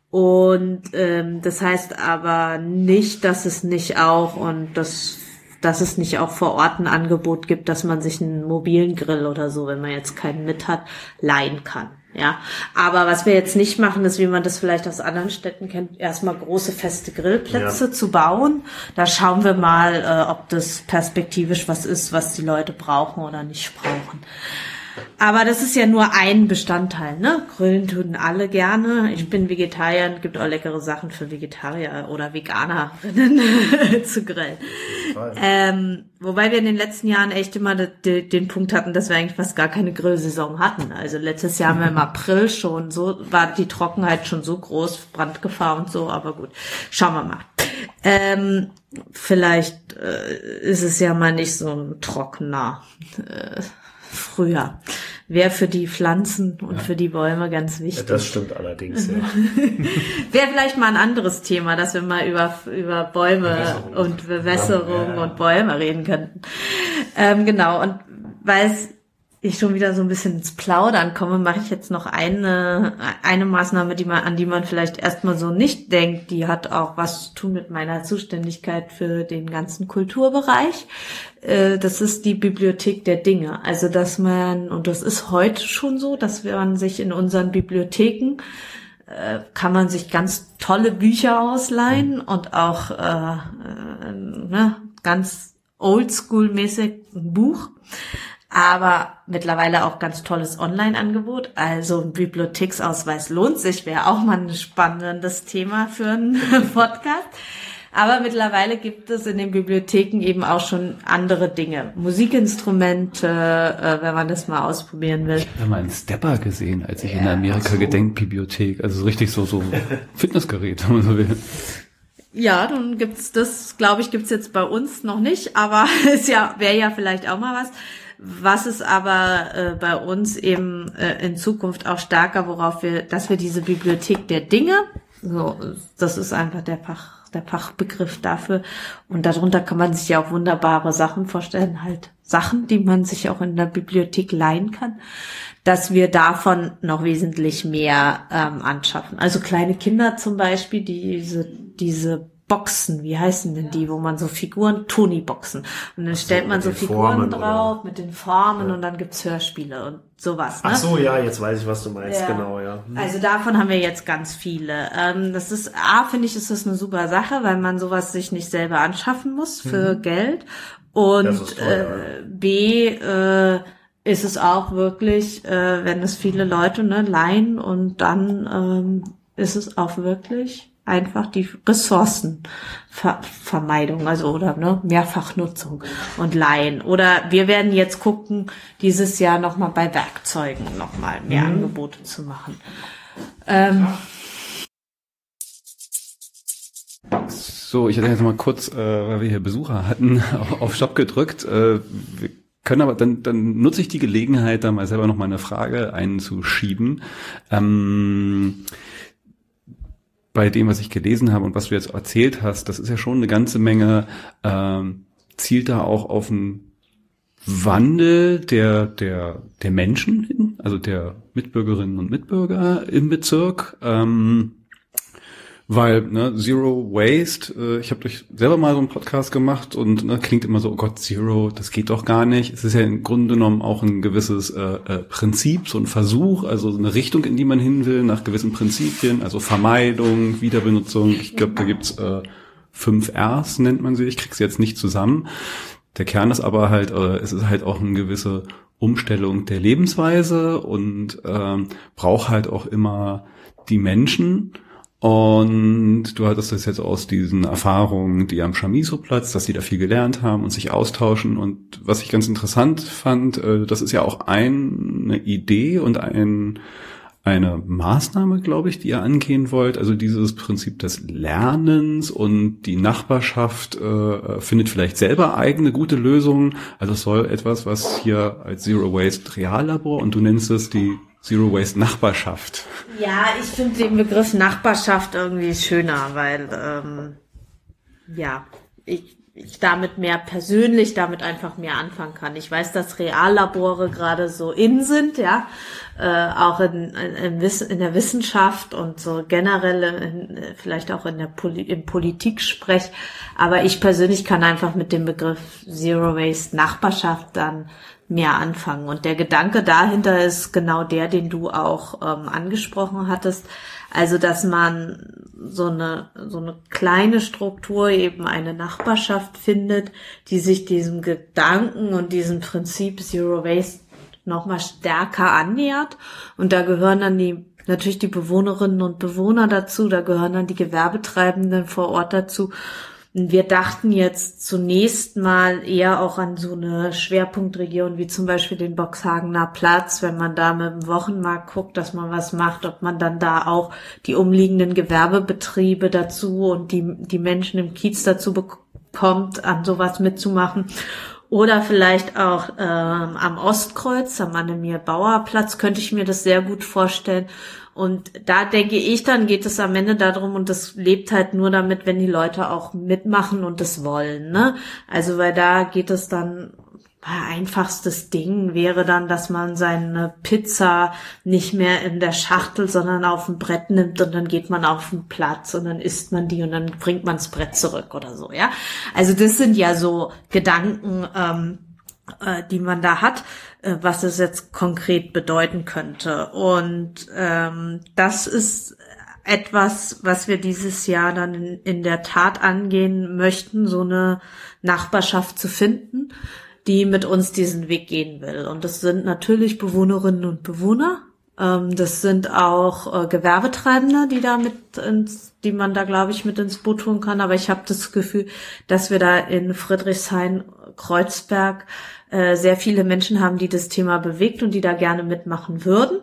Und ähm, das heißt aber nicht, dass es nicht auch und das dass es nicht auch vor Ort ein Angebot gibt, dass man sich einen mobilen Grill oder so, wenn man jetzt keinen mit hat, leihen kann. Ja, aber was wir jetzt nicht machen, ist, wie man das vielleicht aus anderen Städten kennt, erstmal große feste Grillplätze ja. zu bauen. Da schauen wir mal, äh, ob das perspektivisch was ist, was die Leute brauchen oder nicht brauchen. Aber das ist ja nur ein Bestandteil, ne? Grillen tun alle gerne. Ich bin Vegetarier, gibt auch leckere Sachen für Vegetarier oder Veganerinnen zu grillen. Ähm, wobei wir in den letzten Jahren echt immer de, de, den Punkt hatten, dass wir eigentlich fast gar keine Grillsaison hatten. Also letztes Jahr haben wir im April schon, so war die Trockenheit schon so groß, Brandgefahr und so, aber gut, schauen wir mal. Ähm, vielleicht äh, ist es ja mal nicht so ein trockener äh, Frühjahr. Wäre für die Pflanzen und ja. für die Bäume ganz wichtig. Das stimmt allerdings, ja. Wäre vielleicht mal ein anderes Thema, dass wir mal über über Bäume Bewässerung. und Bewässerung ja, ja. und Bäume reden könnten. Ähm, genau, und weil es ich schon wieder so ein bisschen ins Plaudern komme, mache ich jetzt noch eine eine Maßnahme, die man an die man vielleicht erstmal so nicht denkt. Die hat auch was zu tun mit meiner Zuständigkeit für den ganzen Kulturbereich. Das ist die Bibliothek der Dinge. Also dass man, und das ist heute schon so, dass man sich in unseren Bibliotheken kann man sich ganz tolle Bücher ausleihen und auch äh, äh, ne, ganz oldschool-mäßig ein Buch. Aber mittlerweile auch ganz tolles Online-Angebot. Also ein Bibliotheksausweis lohnt sich, wäre auch mal ein spannendes Thema für einen Podcast. Aber mittlerweile gibt es in den Bibliotheken eben auch schon andere Dinge. Musikinstrumente, äh, wenn man das mal ausprobieren will. Ich habe ja mal einen Stepper gesehen, als ich ja, in der Amerika-Gedenkbibliothek, also so richtig so so Fitnessgerät, wenn man so will. Ja, dann gibt's das, glaube ich, gibt's jetzt bei uns noch nicht, aber ist ja, wäre ja vielleicht auch mal was. Was ist aber äh, bei uns eben äh, in Zukunft auch stärker, worauf wir, dass wir diese Bibliothek der Dinge, so, das ist einfach der Fach, der Fachbegriff dafür, und darunter kann man sich ja auch wunderbare Sachen vorstellen, halt Sachen, die man sich auch in der Bibliothek leihen kann, dass wir davon noch wesentlich mehr ähm, anschaffen. Also kleine Kinder zum Beispiel, diese diese Boxen, wie heißen denn die, wo man so Figuren, Toni-Boxen. Und dann so, stellt man so Figuren Formen, drauf, oder? Mit den Formen, ja. Und dann gibt's Hörspiele und sowas. Ne? Ach so, ja, jetzt weiß ich, was du meinst, ja. genau, ja. Hm. Also davon haben wir jetzt ganz viele. Ähm, das ist, A, finde ich, ist das eine super Sache, weil man sowas sich nicht selber anschaffen muss für mhm. Geld. Und toll, äh, B, äh, ist es auch wirklich, äh, wenn es viele Leute ne, leihen, und dann ähm, ist es auch wirklich einfach die Ressourcenvermeidung, also oder ne, Mehrfachnutzung und Leihen. Oder wir werden jetzt gucken, dieses Jahr nochmal bei Werkzeugen nochmal mehr mhm. Angebote zu machen. Ähm, so, ich hatte jetzt mal kurz, äh, weil wir hier Besucher hatten, auf Stopp gedrückt. Äh, wir können aber, dann, dann nutze ich die Gelegenheit, da mal selber noch mal eine Frage einzuschieben. Ähm, bei dem, was ich gelesen habe und was du jetzt erzählt hast, das ist ja schon eine ganze Menge, ähm, zielt da auch auf einen Wandel der der der Menschen hin. also der Mitbürgerinnen und Mitbürger im Bezirk. Ähm, Weil, ne, Zero Waste, äh, ich habe durch selber mal so einen Podcast gemacht und ne, klingt immer so, oh Gott, Zero, das geht doch gar nicht. Es ist ja im Grunde genommen auch ein gewisses äh, äh, Prinzip, so ein Versuch, also eine Richtung, in die man hin will, nach gewissen Prinzipien, also Vermeidung, Wiederbenutzung. Ich glaube, da gibt's äh, fünf R's, nennt man sie, ich krieg's jetzt nicht zusammen. Der Kern ist aber halt, äh, es ist halt auch eine gewisse Umstellung der Lebensweise und äh, braucht halt auch immer die Menschen. Und du hattest das jetzt aus diesen Erfahrungen, die am Chamisso-Platz, dass sie da viel gelernt haben und sich austauschen. Und was ich ganz interessant fand, das ist ja auch eine Idee und ein, eine Maßnahme, glaube ich, die ihr angehen wollt. Also dieses Prinzip des Lernens und die Nachbarschaft äh, findet vielleicht selber eigene gute Lösungen. Also es soll etwas, was hier als Zero Waste Reallabor und du nennst es die Zero Waste Nachbarschaft. Ja, ich finde den Begriff Nachbarschaft irgendwie schöner, weil ähm, ja, ich, ich damit mehr persönlich, damit einfach mehr anfangen kann. Ich weiß, dass Reallabore gerade so in sind, ja, äh, auch in, in, in der Wissenschaft und so generell in, vielleicht auch in der Poli- im Politik-Sprech. Aber ich persönlich kann einfach mit dem Begriff Zero Waste Nachbarschaft dann mehr anfangen. Und der Gedanke dahinter ist genau der, den du auch ähm, angesprochen hattest. Also, dass man so eine, so eine kleine Struktur, eben eine Nachbarschaft findet, die sich diesem Gedanken und diesem Prinzip Zero Waste nochmal stärker annähert. Und da gehören dann die, natürlich die Bewohnerinnen und Bewohner dazu, da gehören dann die Gewerbetreibenden vor Ort dazu. Wir dachten jetzt zunächst mal eher auch an so eine Schwerpunktregion wie zum Beispiel den Boxhagener Platz, wenn man da mit dem Wochenmarkt guckt, dass man was macht, ob man dann da auch die umliegenden Gewerbebetriebe dazu und die die Menschen im Kiez dazu bekommt, an sowas mitzumachen. Oder vielleicht auch ähm, am Ostkreuz, am Annemir-Bauer-Platz, könnte ich mir das sehr gut vorstellen. Und da denke ich, dann geht es am Ende darum, und das lebt halt nur damit, wenn die Leute auch mitmachen und das wollen, ne? Also, weil da geht es dann, einfachstes Ding wäre dann, dass man seine Pizza nicht mehr in der Schachtel, sondern auf dem Brett nimmt und dann geht man auf den Platz und dann isst man die und dann bringt man das Brett zurück oder so, ja? Also, das sind ja so Gedanken, ähm, die man da hat, was es jetzt konkret bedeuten könnte. Und ähm, das ist etwas, was wir dieses Jahr dann in, in der Tat angehen möchten, so eine Nachbarschaft zu finden, die mit uns diesen Weg gehen will. Und das sind natürlich Bewohnerinnen und Bewohner. Ähm, das sind auch äh, Gewerbetreibende, die da mit ins, die man da, glaube ich, mit ins Boot tun kann. Aber ich habe das Gefühl, dass wir da in Friedrichshain, Kreuzberg äh, sehr viele Menschen haben, die das Thema bewegt und die da gerne mitmachen würden.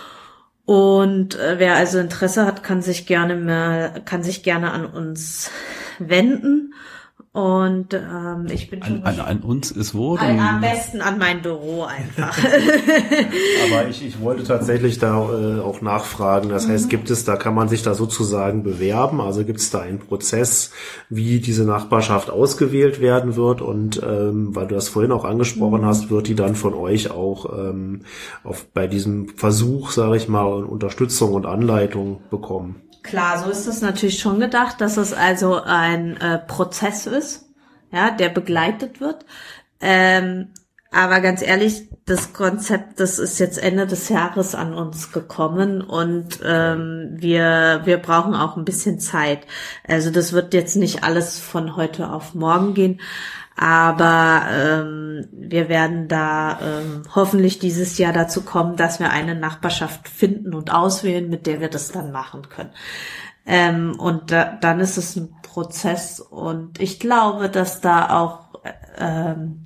Und äh, wer also Interesse hat, kann sich gerne mal, kann sich gerne an uns wenden. Und ähm, ich bin schon an, an, an uns ist wo? An, am besten an mein Büro einfach. Aber ich, ich wollte tatsächlich da äh, auch nachfragen. Das mhm. heißt, gibt es, da kann man sich da sozusagen bewerben? Also gibt es da einen Prozess, wie diese Nachbarschaft ausgewählt werden wird? Und ähm, weil du das vorhin auch angesprochen mhm. hast, wird die dann von euch auch ähm, auf bei diesem Versuch, sage ich mal, Unterstützung und Anleitung bekommen? Klar, so ist es natürlich schon gedacht, dass es also ein äh, Prozess ist, ja, der begleitet wird. Ähm, aber ganz ehrlich, das Konzept, das ist jetzt Ende des Jahres an uns gekommen und ähm, wir wir brauchen auch ein bisschen Zeit. Also das wird jetzt nicht alles von heute auf morgen gehen. Aber ähm, wir werden da ähm, hoffentlich dieses Jahr dazu kommen, dass wir eine Nachbarschaft finden und auswählen, mit der wir das dann machen können. Ähm, und da, dann ist es ein Prozess und ich glaube, dass da auch ähm,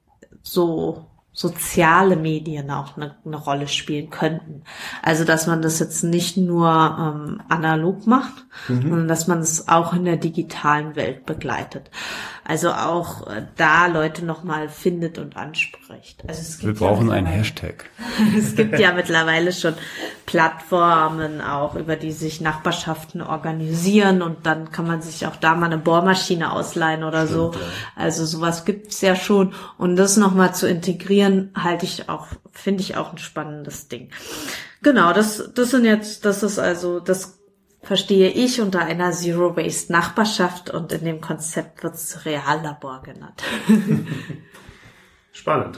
so soziale Medien auch eine, eine Rolle spielen könnten. Also, dass man das jetzt nicht nur ähm, analog macht, mhm. sondern dass man es auch in der digitalen Welt begleitet. Also auch äh, da Leute nochmal findet und anspricht. Also es gibt Wir brauchen ja einen Hashtag. Es gibt ja mittlerweile schon Plattformen auch, über die sich Nachbarschaften organisieren und dann kann man sich auch da mal eine Bohrmaschine ausleihen oder Stimmt, so. Ja. Also sowas gibt's ja schon und das nochmal zu integrieren, halte ich auch, finde ich auch ein spannendes Ding. Genau, das, das sind jetzt, das ist also, das verstehe ich unter einer Zero-Waste-Nachbarschaft und in dem Konzept wird's Reallabor genannt. Spannend.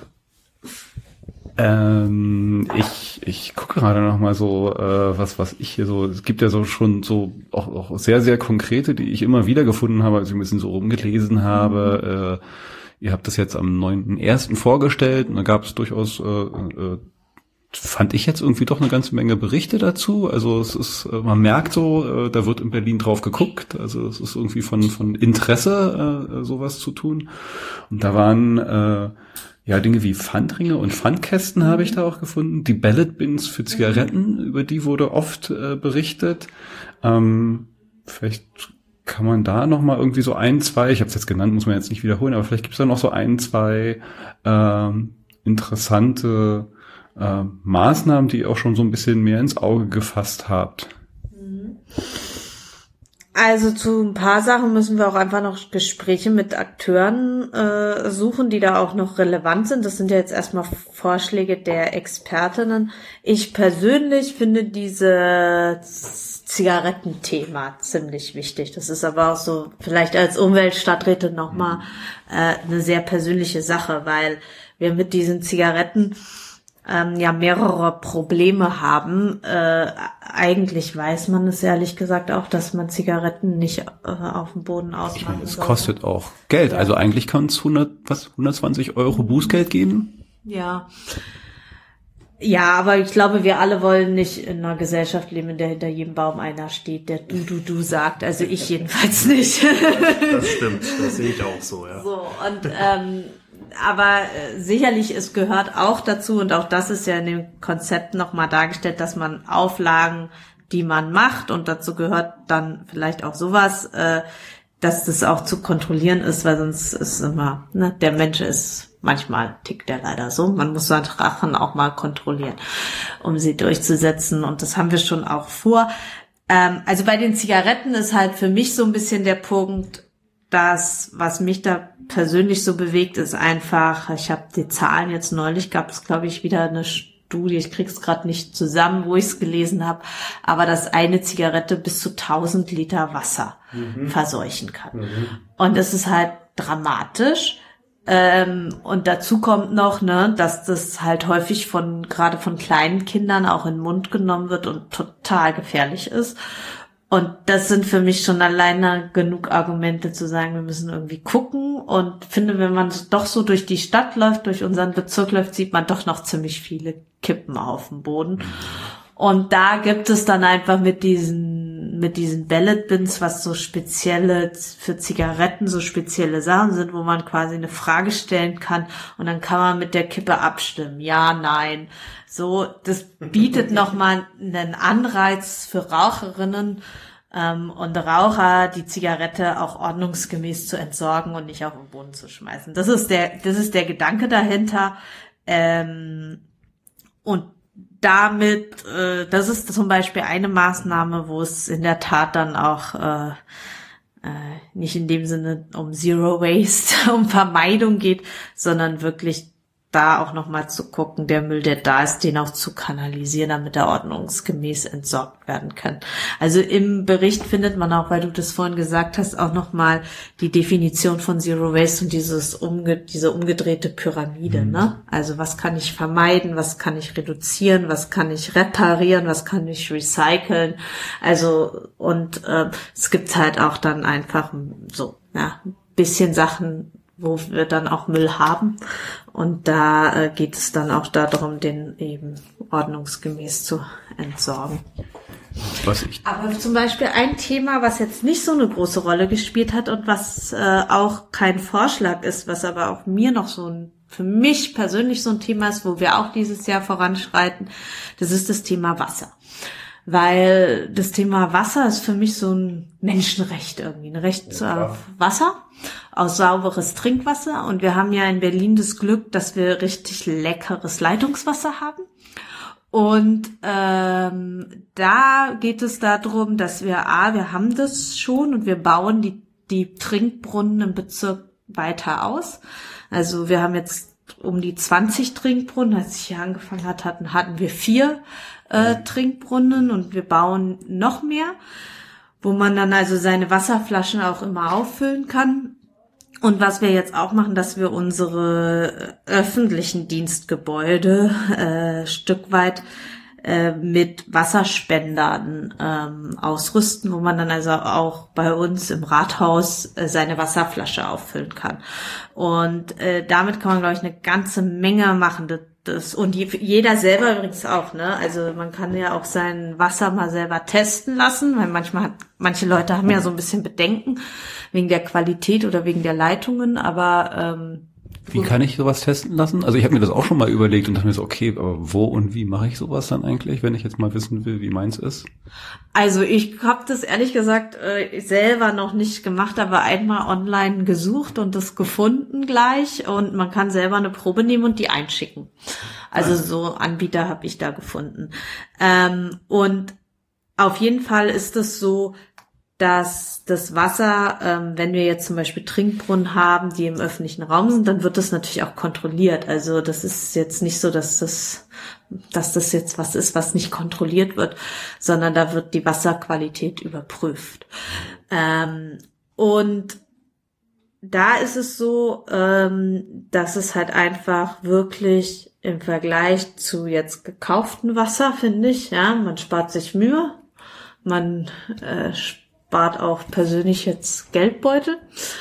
Ähm, ich ich gucke gerade noch mal so, äh, was was ich hier so, es gibt ja so schon so auch, auch sehr, sehr konkrete, die ich immer wieder gefunden habe, als ich ein bisschen so rumgelesen habe. Mhm. Äh, ihr habt das jetzt am neunten ersten vorgestellt und da gab es durchaus, äh, äh, fand ich jetzt irgendwie doch eine ganze Menge Berichte dazu. Also es ist, man merkt so, äh, da wird in Berlin drauf geguckt. Also es ist irgendwie von von Interesse, äh, sowas zu tun. Und da waren äh, ja, Dinge wie Pfandringe und Pfandkästen habe ich da auch gefunden. Die Ballot Bins für Zigaretten, über die wurde oft äh, berichtet. Ähm, vielleicht kann man da noch mal irgendwie so ein, zwei, ich habe es jetzt genannt, muss man jetzt nicht wiederholen, aber vielleicht gibt es da noch so ein, zwei ähm, interessante äh, Maßnahmen, die ihr auch schon so ein bisschen mehr ins Auge gefasst habt. Also zu ein paar Sachen müssen wir auch einfach noch Gespräche mit Akteuren äh, suchen, die da auch noch relevant sind. Das sind ja jetzt erstmal Vorschläge der Expertinnen. Ich persönlich finde diese Zigarettenthema ziemlich wichtig. Das ist aber auch so vielleicht als Umweltstadträtin nochmal äh, eine sehr persönliche Sache, weil wir mit diesen Zigaretten ähm, ja mehrere Probleme haben. Äh, eigentlich weiß man es ehrlich gesagt auch, dass man Zigaretten nicht äh, auf dem Boden ausmachen Ich meine, es sollte. kostet auch Geld. Ja. Also eigentlich kann es hundert, was, hundertzwanzig Euro Bußgeld geben? Ja. Ja, aber ich glaube, wir alle wollen nicht in einer Gesellschaft leben, in der hinter jedem Baum einer steht, der du, du, du sagt. Also ich jedenfalls nicht. Das stimmt, das sehe ich auch so, ja. So, und ähm, aber äh, sicherlich, es gehört auch dazu, und auch das ist ja in dem Konzept nochmal dargestellt, dass man Auflagen, die man macht, und dazu gehört dann vielleicht auch sowas, äh, dass das auch zu kontrollieren ist, weil sonst ist immer, ne, der Mensch ist, manchmal tickt der leider so, man muss seine Sachen auch mal kontrollieren, um sie durchzusetzen, und das haben wir schon auch vor. Ähm, also bei den Zigaretten ist halt für mich so ein bisschen der Punkt, das, was mich da persönlich so bewegt, ist einfach, ich habe die Zahlen jetzt neulich, gab es glaube ich wieder eine Studie, ich krieg's gerade nicht zusammen, wo ich es gelesen habe, aber dass eine Zigarette bis zu tausend Liter Wasser mhm. verseuchen kann. Mhm. Und das ist halt dramatisch. Ähm, und dazu kommt noch, ne, dass das halt häufig von, gerade von kleinen Kindern auch in den Mund genommen wird und total gefährlich ist. Und das sind für mich schon alleine genug Argumente zu sagen, wir müssen irgendwie gucken. Und finde, wenn man doch so durch die Stadt läuft, durch unseren Bezirk läuft, sieht man doch noch ziemlich viele Kippen auf dem Boden. Und da gibt es dann einfach mit diesen, mit diesen Ballot Bins, was so spezielle, für Zigaretten so spezielle Sachen sind, wo man quasi eine Frage stellen kann und dann kann man mit der Kippe abstimmen. Ja, nein. So, das bietet nochmal einen Anreiz für Raucherinnen ähm, und Raucher, die Zigarette auch ordnungsgemäß zu entsorgen und nicht auf den Boden zu schmeißen. Das ist der, das ist der Gedanke dahinter. Ähm, und damit, äh, das ist zum Beispiel eine Maßnahme, wo es in der Tat dann auch äh, äh, nicht in dem Sinne um Zero Waste, um Vermeidung geht, sondern wirklich da auch nochmal zu gucken, der Müll, der da ist, den auch zu kanalisieren, damit er ordnungsgemäß entsorgt werden kann. Also im Bericht findet man auch, weil du das vorhin gesagt hast, auch nochmal die Definition von Zero Waste und dieses umge diese umgedrehte Pyramide, mhm. ne? Also was kann ich vermeiden, was kann ich reduzieren, was kann ich reparieren, was kann ich recyceln? Also und äh, es gibt halt auch dann einfach so, ja, ein bisschen Sachen, wo wir dann auch Müll haben. Und da äh, geht es dann auch darum, den eben ordnungsgemäß zu entsorgen. Was ich Aber zum Beispiel ein Thema, was jetzt nicht so eine große Rolle gespielt hat und was äh, auch kein Vorschlag ist, was aber auch mir noch so ein, für mich persönlich so ein Thema ist, wo wir auch dieses Jahr voranschreiten, das ist das Thema Wasser. Weil das Thema Wasser ist für mich so ein Menschenrecht irgendwie, ein Recht ja, auf Wasser, auf sauberes Trinkwasser. Und wir haben ja in Berlin das Glück, dass wir richtig leckeres Leitungswasser haben. Und ähm, da geht es darum, dass wir, a, wir haben das schon und wir bauen die, die Trinkbrunnen im Bezirk weiter aus. Also wir haben jetzt um die zwanzig Trinkbrunnen. Als ich hier angefangen hat, hatten, hatten wir vier äh, Trinkbrunnen und wir bauen noch mehr, wo man dann also seine Wasserflaschen auch immer auffüllen kann. Und was wir jetzt auch machen, dass wir unsere öffentlichen Dienstgebäude äh, Stück weit äh, mit Wasserspendern ähm, ausrüsten, wo man dann also auch bei uns im Rathaus äh, seine Wasserflasche auffüllen kann. Und äh, damit kann man, glaube ich, eine ganze Menge machen. Das, das, und die, jeder selber übrigens auch, ne? Also man kann ja auch sein Wasser mal selber testen lassen, weil manchmal hat, manche Leute haben ja so ein bisschen Bedenken wegen der Qualität oder wegen der Leitungen, aber ähm, wie kann ich sowas testen lassen? Also ich habe mir das auch schon mal überlegt und dachte mir so, okay, aber wo und wie mache ich sowas dann eigentlich, wenn ich jetzt mal wissen will, wie meins ist? Also ich habe das ehrlich gesagt äh, selber noch nicht gemacht, aber einmal online gesucht und das gefunden gleich und man kann selber eine Probe nehmen und die einschicken. Also so Anbieter habe ich da gefunden. Ähm, und auf jeden Fall ist es so, dass das Wasser, ähm, wenn wir jetzt zum Beispiel Trinkbrunnen haben, die im öffentlichen Raum sind, dann wird das natürlich auch kontrolliert. Also das ist jetzt nicht so, dass das, dass das jetzt was ist, was nicht kontrolliert wird, sondern da wird die Wasserqualität überprüft. Ähm, und da ist es so, ähm, dass es halt einfach wirklich im Vergleich zu jetzt gekauftem Wasser, finde ich, ja, man spart sich Mühe, man äh, spart auch persönlich jetzt Geldbeutel.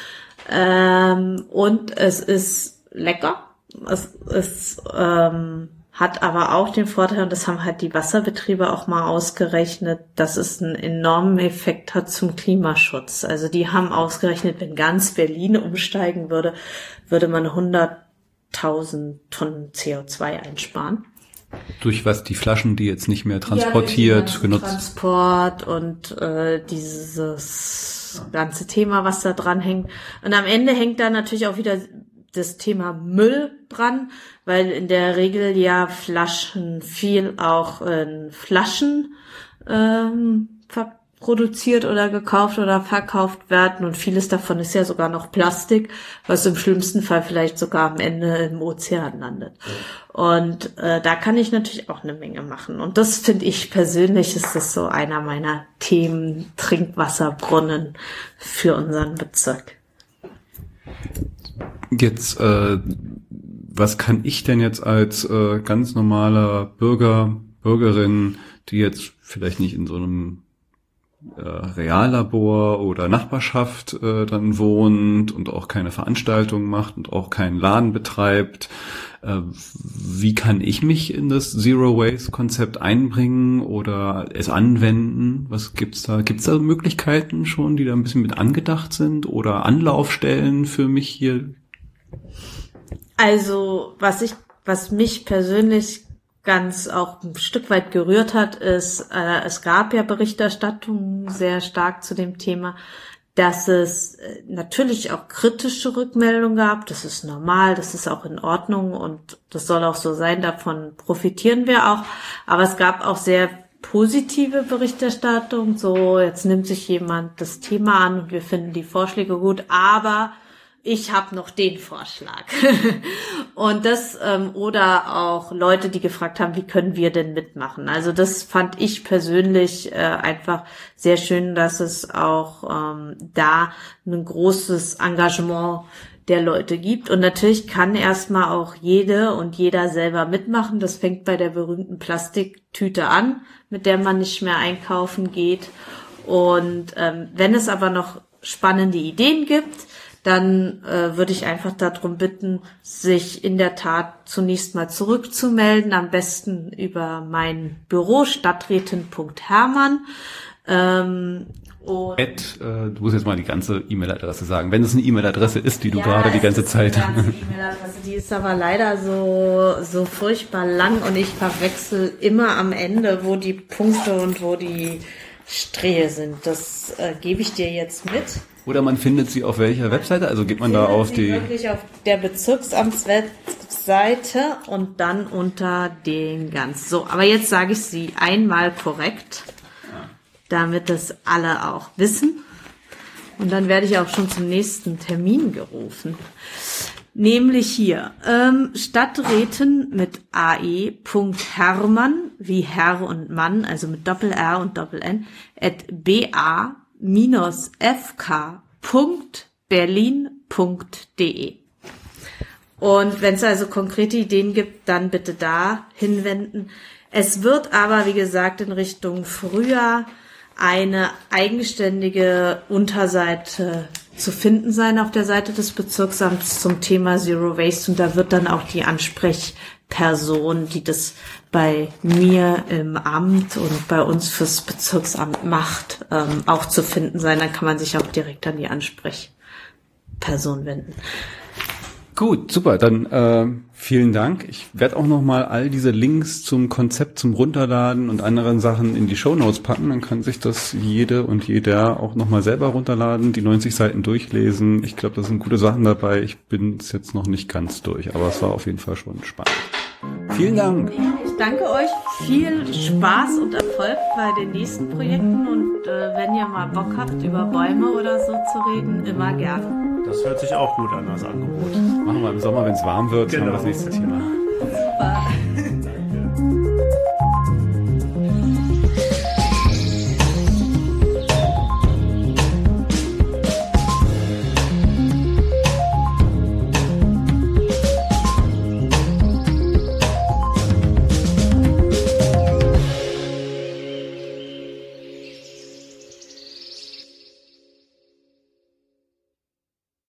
Ähm, und es ist lecker. Es ist, ähm, hat aber auch den Vorteil, und das haben halt die Wasserbetriebe auch mal ausgerechnet, dass es einen enormen Effekt hat zum Klimaschutz. Also die haben ausgerechnet, wenn ganz Berlin umsteigen würde, würde man hunderttausend Tonnen C O zwei einsparen. Durch was, die Flaschen, die jetzt nicht mehr transportiert, ja, genutzt? Transport und äh, dieses ganze Thema, was da dran hängt. Und am Ende hängt da natürlich auch wieder das Thema Müll dran, weil in der Regel ja Flaschen viel auch in Flaschen ähm, produziert oder gekauft oder verkauft werden und vieles davon ist ja sogar noch Plastik, was im schlimmsten Fall vielleicht sogar am Ende im Ozean landet. Und äh, da kann ich natürlich auch eine Menge machen. Und das finde ich persönlich, ist das so einer meiner Themen, Trinkwasserbrunnen für unseren Bezirk. Jetzt, äh, was kann ich denn jetzt als äh, ganz normaler Bürger, Bürgerin, die jetzt vielleicht nicht in so einem äh, Reallabor oder Nachbarschaft äh, dann wohnt und auch keine Veranstaltung macht und auch keinen Laden betreibt, äh, wie kann ich mich in das Zero-Waste-Konzept einbringen oder es anwenden? Was gibt's da? Gibt's da Möglichkeiten schon, die da ein bisschen mit angedacht sind oder Anlaufstellen für mich hier? Also, was ich, was mich persönlich ganz auch ein Stück weit gerührt hat, ist, äh, es gab ja Berichterstattungen sehr stark zu dem Thema, dass es äh, natürlich auch kritische Rückmeldungen gab. Das ist normal, das ist auch in Ordnung und das soll auch so sein, davon profitieren wir auch. Aber es gab auch sehr positive Berichterstattung, so jetzt nimmt sich jemand das Thema an und wir finden die Vorschläge gut, aber ich habe noch den Vorschlag. Und das, ähm, oder auch Leute, die gefragt haben, wie können wir denn mitmachen? Also das fand ich persönlich äh, einfach sehr schön, dass es auch ähm, da ein großes Engagement der Leute gibt. Und natürlich kann erstmal auch jede und jeder selber mitmachen. Das fängt bei der berühmten Plastiktüte an, mit der man nicht mehr einkaufen geht. Und ähm, wenn es aber noch spannende Ideen gibt, dann äh, würde ich einfach darum bitten, sich in der Tat zunächst mal zurückzumelden, am besten über mein Büro, stadträtin Punkt hermann. Ähm, und Ed, äh, du musst jetzt mal die ganze E-Mail-Adresse sagen, wenn es eine E-Mail-Adresse ist, die du ja, gerade die ganze Zeit... Die ganze E-Mail-Adresse, die ist aber leider so so furchtbar lang und ich verwechsel immer am Ende, wo die Punkte und wo die Striche sind. Das äh, gebe ich dir jetzt mit. Oder man findet sie auf welcher Webseite? Also geht man da auf die... Wirklich auf der Bezirksamtswebseite Seite und dann unter den ganz. So, aber jetzt sage ich sie einmal korrekt, damit das alle auch wissen. Und dann werde ich auch schon zum nächsten Termin gerufen. Nämlich hier, ähm, Stadträten mit ae.hermann, wie Herr und Mann, also mit Doppel-R und Doppel-N, at ba-f k.berlin.de. Und wenn es also konkrete Ideen gibt, dann bitte da hinwenden. Es wird aber, wie gesagt, in Richtung Frühjahr eine eigenständige Unterseite zu finden sein auf der Seite des Bezirksamts zum Thema Zero Waste. Und da wird dann auch die Ansprechperson, die das bei mir im Amt und bei uns fürs Bezirksamt macht, ähm, auch zu finden sein. Dann kann man sich auch direkt an die Ansprechperson wenden. Gut, super. Dann äh, vielen Dank. Ich werde auch nochmal all diese Links zum Konzept, zum Runterladen und anderen Sachen in die Shownotes packen. Dann kann sich das jede und jeder auch nochmal selber runterladen, die neunzig Seiten durchlesen. Ich glaube, da sind gute Sachen dabei. Ich bin es jetzt noch nicht ganz durch, aber es war auf jeden Fall schon spannend. Vielen Dank. Ich danke euch. Viel Spaß und Erfolg bei den nächsten Projekten. Und äh, wenn ihr mal Bock habt, über Bäume oder so zu reden, immer gerne. Das hört sich auch gut an, das Angebot. Machen wir im Sommer, wenn es warm wird, genau. Haben wir das nächste Thema. Super.